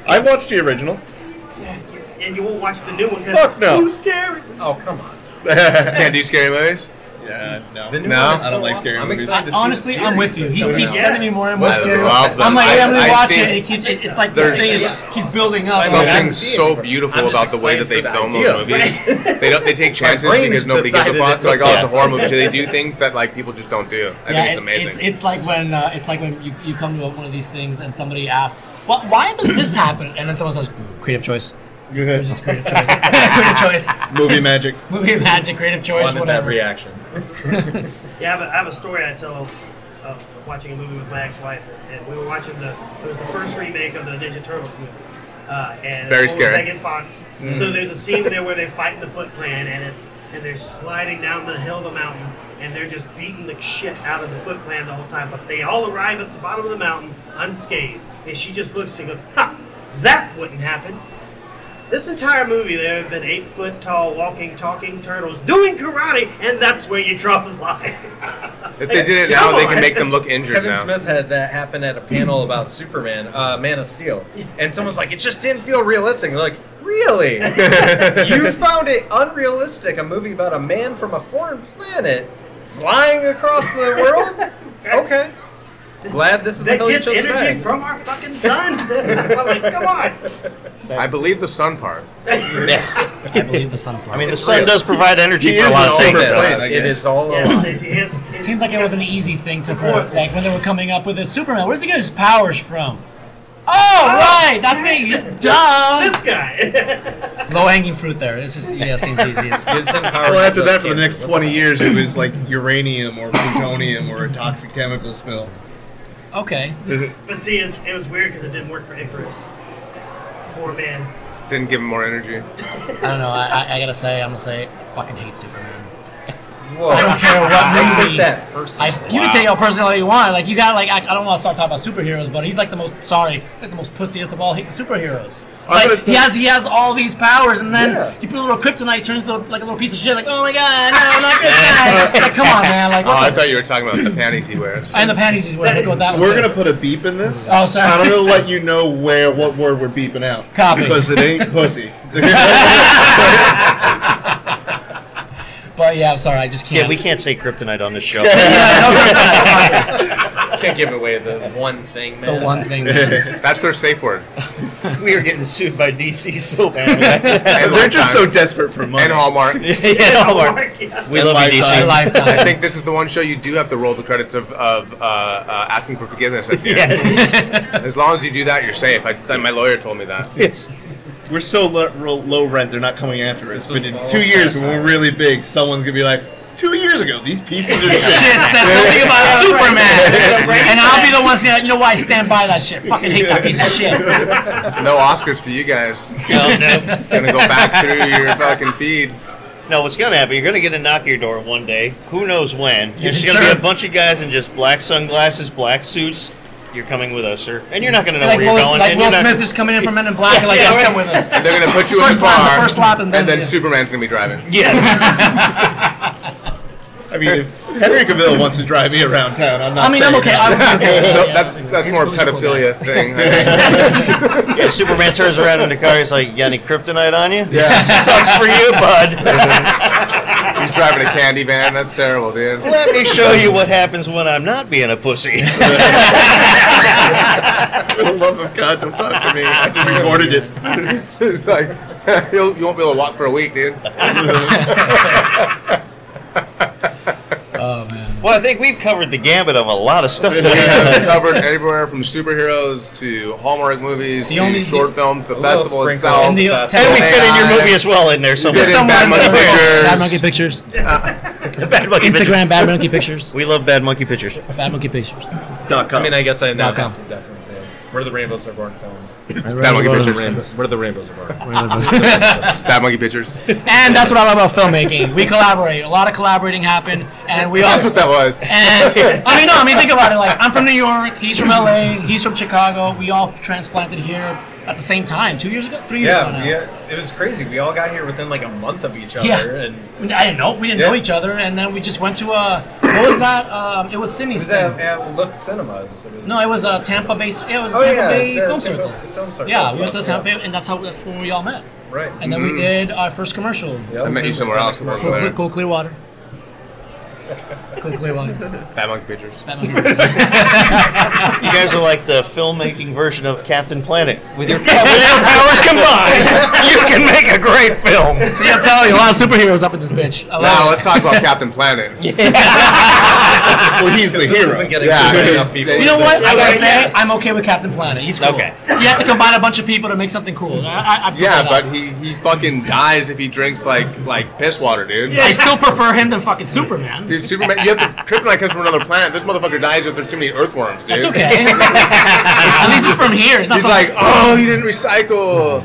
I watched the original. Yeah, and you won't watch the new one because Fuck it's no. too scary. Oh, come on. Can't do scary movies. Yeah, no. The new No? one is I don't so like awesome. scary I'm movies. excited to see Honestly, the I'm with series you. that's He keeps coming out. sending me more and more Well, scary. well, I'm like, I- yeah, I'm gonna I watch think it. It keeps, it, it's like this there's thing is keeps building up. I mean, I Something haven't seen so it, but beautiful I'm just about the way that excited they for the film idea. those movies. They don't. They take chances brain because has nobody gives a decided fuck. it Like, looks oh, it's a horror awesome. movie. So they do things that like people just don't do. I Yeah, think it's it- amazing. It's, it's like when uh, it's like when you, you come to a, one of these things and somebody asks, "Well, why does this happen?" And then someone says, "Creative choice." Good. Just creative choice. creative choice. Movie magic. Movie magic. Creative choice. Wanted that whatever. reaction. Yeah, I have, a, I have a story I tell of watching a movie with my ex-wife, and we were watching the it was the first remake of the Ninja Turtles movie. Uh, and Very it's scary. Megan Fox. So there's a scene there where they're fighting the Foot Clan, and it's and they're sliding down the hill of the mountain, and they're just beating the shit out of the Foot Clan the whole time. But they all arrive at the bottom of the mountain unscathed, and she just looks and goes, "Ha! That wouldn't happen." This entire movie, there have been eight foot tall, walking, talking turtles doing karate, and that's where you draw the line. If they did it now, they can make them look injured Kevin now. Smith had that happen at a panel about Superman, uh, Man of Steel, and someone's like, "It just didn't feel realistic." They're like, "Really? You found it unrealistic? A movie about a man from a foreign planet flying across the world? Okay, glad this is the That hill you gets chose to energy die." from our fucking sun. I'm like, come on. I believe the sun part. I believe the sun part. I mean, the sun does provide energy He for a is lot an of things. older though. planet, I It guess. is all Yes, along. it is- It seems like it was an easy thing to put. Like when they were coming up with this Superman, where does he get his powers from? Oh, right, that thing. Duh. This guy. Low hanging fruit there. It's just yeah, seems easy. Gives him power. Well, after gives that, us for the cancer. next twenty years, it was like uranium or plutonium or a toxic chemical spill. Okay. But see, it's, it was weird because it didn't work for Icarus. Poor man. Didn't give him more energy. I don't know. I, I, I gotta say, I'm gonna say, I fucking hate Superman. Whoa. I don't care what I movie. take that personally. I, you can take it personally all you want. Like you got like I, I don't want to start talking about superheroes, but he's like the most sorry, like the most pussiest of all he- superheroes. I'm Like gonna he has he has all these powers, and then Yeah. you put a little kryptonite, turns into like a little piece of shit. Like oh my god, no, not good guy. Like come on, man. Like Oh, what I the thought you were talking about the panties he wears. and the panties he's wearing. Look what that was. We're gonna put a beep in this. Oh, sorry. I'm gonna let you know where what word we're beeping out. Copy. Because it ain't pussy. But yeah, I'm sorry, I just can't. Yeah, we can't say kryptonite on this show. Yeah, no kryptonite. Can't give away the one thing, man. The one thing. Man. That's their safe word. We are getting sued by D C so bad. And They're just so Lifetime. desperate for money. And Hallmark. yeah, Hallmark. We love you, D C. Lifetime. I think this is the one show you do have to roll the credits of, of uh, uh, asking for forgiveness at the end. Yes. As long as you do that, you're safe. I, my lawyer told me that. yes. We're so low, low rent, they're not coming after us. But was in all two years, when satire. we're really big, someone's gonna be like, two years ago, these pieces of shit. Shit said something about Superman, and I'll be the one saying, you know why I stand by that shit. Fucking hate that piece of shit. No Oscars for you guys. No, no. Gonna go back through your fucking feed. No, what's going to happen, you're going to get a knock at your door one day. Who knows when. It's Yes, going to be sir. a bunch of guys in just black sunglasses, black suits. You're coming with us, sir. And you're not going to know Like where you're Will, going. like and Will you're not Smith is coming in from Men in Black, and like, Yeah, just right. come with us. And they're gonna put you in First the lap, the car, first lap, and then- then yeah. Superman's gonna be driving. Yes. I mean, if Henry Cavill wants to drive me around town, I'm not I mean, saying I'm okay. no. I'm okay. No, Yeah, that's yeah. that's He's more cool, he's a cool pedophilia guy. thing. I think. Yeah, Superman turns around in the car. He's like, "You got any kryptonite on you?" Yeah. Sucks for you, bud. He's driving a candy van. That's terrible, dude. Let me show you what happens when I'm not being a pussy. For the love of God, don't talk to me. I just recorded it. It's like you'll, you won't be able to walk for a week, dude. Oh man. Well, I think we've covered the gambit of a lot of stuff We today. have covered everywhere from superheroes to Hallmark movies The to only- short films, the A little festival sprinkle itself. And the- festival. And we fit in your A I. movie as well in there somewhere. did it. Bad Monkey Pictures. Bad Monkey Pictures. Bad Monkey Instagram, Pictures. Bad Monkey Pictures. We love Bad Monkey Pictures. Bad Monkey Pictures. Dot com. I mean, I guess I now Dot com. have to definitely say it. Where the Rainbows Are Born films. Bad Monkey Pictures. Rainbow, where the Rainbows Are Born. Bad Monkey Pictures. And that's what I love about filmmaking. We collaborate. A lot of collaborating happened, and we all. That's what that was. And I mean, no, I mean, think about it. Like, I'm from New York. He's from L A. He's from Chicago. We all transplanted here at the same time. Two years ago, three years ago now. Yeah, we, it was crazy. We all got here within like a month of each other, Yeah. and I didn't know. We didn't Yeah. know each other, and then we just went to a What was that? Um, it was Simi's It was thing. at, at Look Cinemas. It was, No, it was uh, Tampa Bay. It was Oh, Tampa yeah, Bay the Film Tampa Circle. Film Circle Yeah, we went to the stuff, Tampa Bay, and that's how that's when we all met. Right. And then we Mhm. did our first commercial. Yep. I met you somewhere else. Cool, Cool, Cle- cool Clearwater. Cool Clearwater. Bad Monkey Pictures. Bad Monkey Pictures. You guys are like the filmmaking version of Captain Planet. With your, with your powers combined, you can make a great film. See, I'm telling you, a lot of superheroes up in this bitch. I love Now it. let's talk about Captain Planet. Well, he's the This hero. isn't getting Yeah. good enough people. You know what? I gotta Yeah. say, I'm okay with Captain Planet. He's cool. Okay. You have to combine a bunch of people to make something cool. I, I, I Yeah, prefer but that. he, he fucking dies if he drinks like like piss water, dude. I still prefer him than fucking Superman. Dude, Superman, you have to, Kryptonite comes from another planet. This motherfucker dies if there's too many earthworms, dude. That's okay. At least it's from here. It's not He's from- like, oh, you didn't recycle.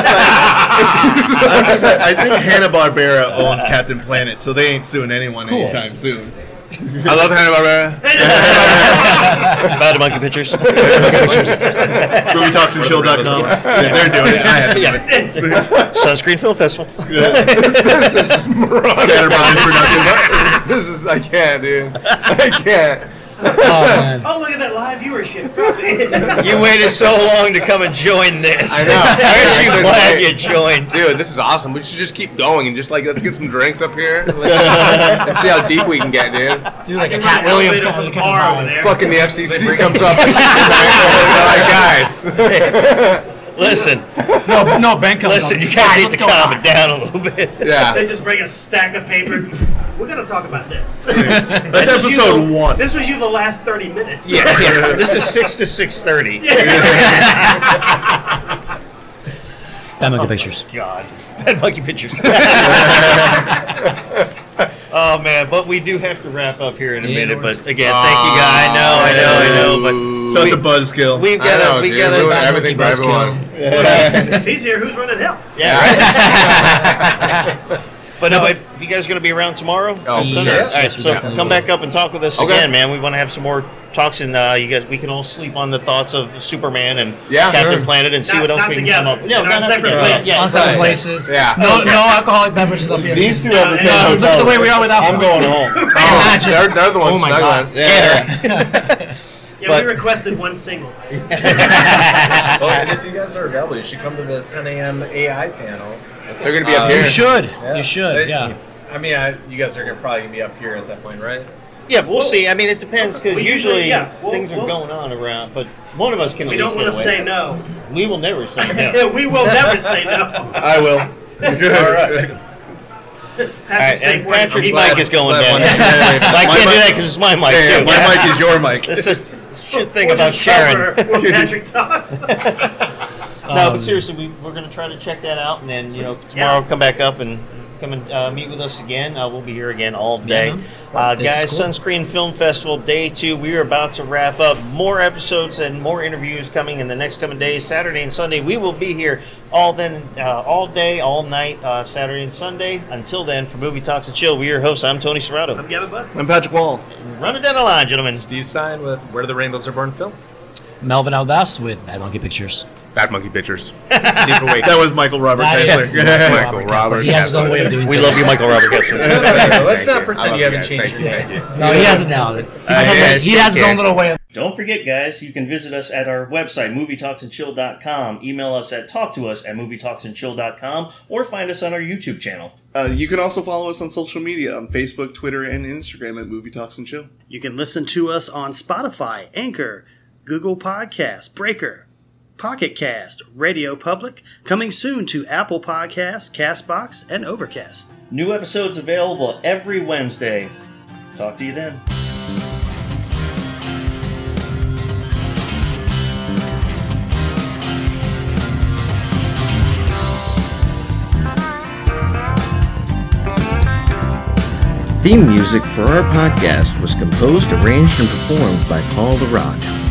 I think Hanna-Barbera owns Captain Planet, so they ain't suing anyone Cool. anytime soon. I love Hanna-Barbera. Bad Monkey Pictures. movie talks and chill dot com. Yeah, they're doing it. I have to do it. Sunscreen Film Festival. This is Scatterbrain Productions. This is, I can't, dude. I can't. Oh, man. Oh, look at that live viewership. You waited so long to come and join this. I know. Aren't you I've been glad waiting. you joined? Dude, this is awesome. We should just keep going and just like let's get some drinks up here and see how deep we can get, dude. Dude, like a can Cat run Williams elevator kind from of the bar over there. Fucking the F C C comes up. Like, guys. Listen, No, no, Ben comes listen, up. you Guys, guys need what's to going calm on? it down a little bit. Yeah. They just bring a stack of paper. We're gonna talk about this. That's This was you episode the- one. This was you the last thirty minutes. Yeah, yeah. This is six to six thirty. Bad Monkey Pictures. God, Bad Monkey Pictures. Oh man, but we do have to wrap up here in a Yeah, minute. we're- But again, thank you, guys. I know, I know, I know. But Such a buzzkill. we've I got know, to, we dude. got Ruin to. everything for everyone. If he's here, who's running hell? Yeah. Right. But no, if you guys are going to be around tomorrow, Oh, on for Sunday? sure. All right, Yes, we so definitely come will. back up and talk with us Okay. again, man. We want to have some more talks, and uh, you guys, we can all sleep on the thoughts of Superman and Yeah, Captain sure. Planet, and see Not- what else not we can together. come up with. No, In our not separate together. places. Yeah, On some right. places. Yeah. No, no alcoholic beverages up here. These two have the same No, hotel. look at the way we are without I'm food. going home. Oh, Imagine. they're, they're the ones Oh my snuggling. God. Yeah. Yeah, But- we requested one single. Well, and if you guys are available, you should come to the ten a.m. A I panel. They're gonna be up Uh, here. You should. Yeah. You should. They- Yeah. I mean, I, you guys are gonna probably gonna be up here at that point, right? Yeah, but we'll see. I mean, it depends because We usually usually- yeah, we'll- things are we'll- going on around, but one of us can. We at don't least want to get away. say no. We will never say no. We will never say no. I will. All right. Patrick, All right, safe and word. Patrick's I'm mic glad- is going glad down. one- I My can't do mic- that because it's my mic Yeah, too. my mic is your mic. This is shit thing We'll about just Sharon. cover what Patrick talks. No, Um, but seriously, we, we're going to try to check that out, and then you know tomorrow come back up and come and uh, meet with us again. Uh, we'll be here again all day. Yeah, man. Uh, This is guys, cool. Sunscreen Film Festival Day Two. We are about to wrap up. More episodes and more interviews coming in the next coming days. Saturday and Sunday, we will be here all then, uh, all day, all night, uh, Saturday and Sunday. Until then, for Movie Talks and Chill, we are your hosts. I'm Tony Serrato. I'm Gavin Butts. I'm Patrick Wall. Run it down the line, gentlemen. Steve Stein with Where the Rainbows Are Born Films. Melvin Alvast with Bad Monkey Pictures. Bad Monkey Pictures. Deep Awake. That was Michael Robert That is Kessler. Michael Robert He has his own Kessler. way of doing We things. love you, Michael Robert Kessler. Let's Thank not you. pretend I love you haven't guys. changed Thank your you, name. thank you. No, he hasn't now. He yes, he has his okay. own little way of. Don't forget, guys, you can visit us at our website, movie talks and chill dot com. Email us at talk to us at movie talks and chill dot com, or find us on our YouTube channel. Uh, you can also follow us on social media on Facebook, Twitter, and Instagram at Movie Talks and Chill. You can listen to us on Spotify, Anchor, Google Podcasts, Breaker, Pocket Cast, Radio Public, coming soon to Apple Podcasts, Castbox, and Overcast. New episodes available every Wednesday. Talk to you then. Theme music for our podcast was composed, arranged, and performed by Paul the Rock.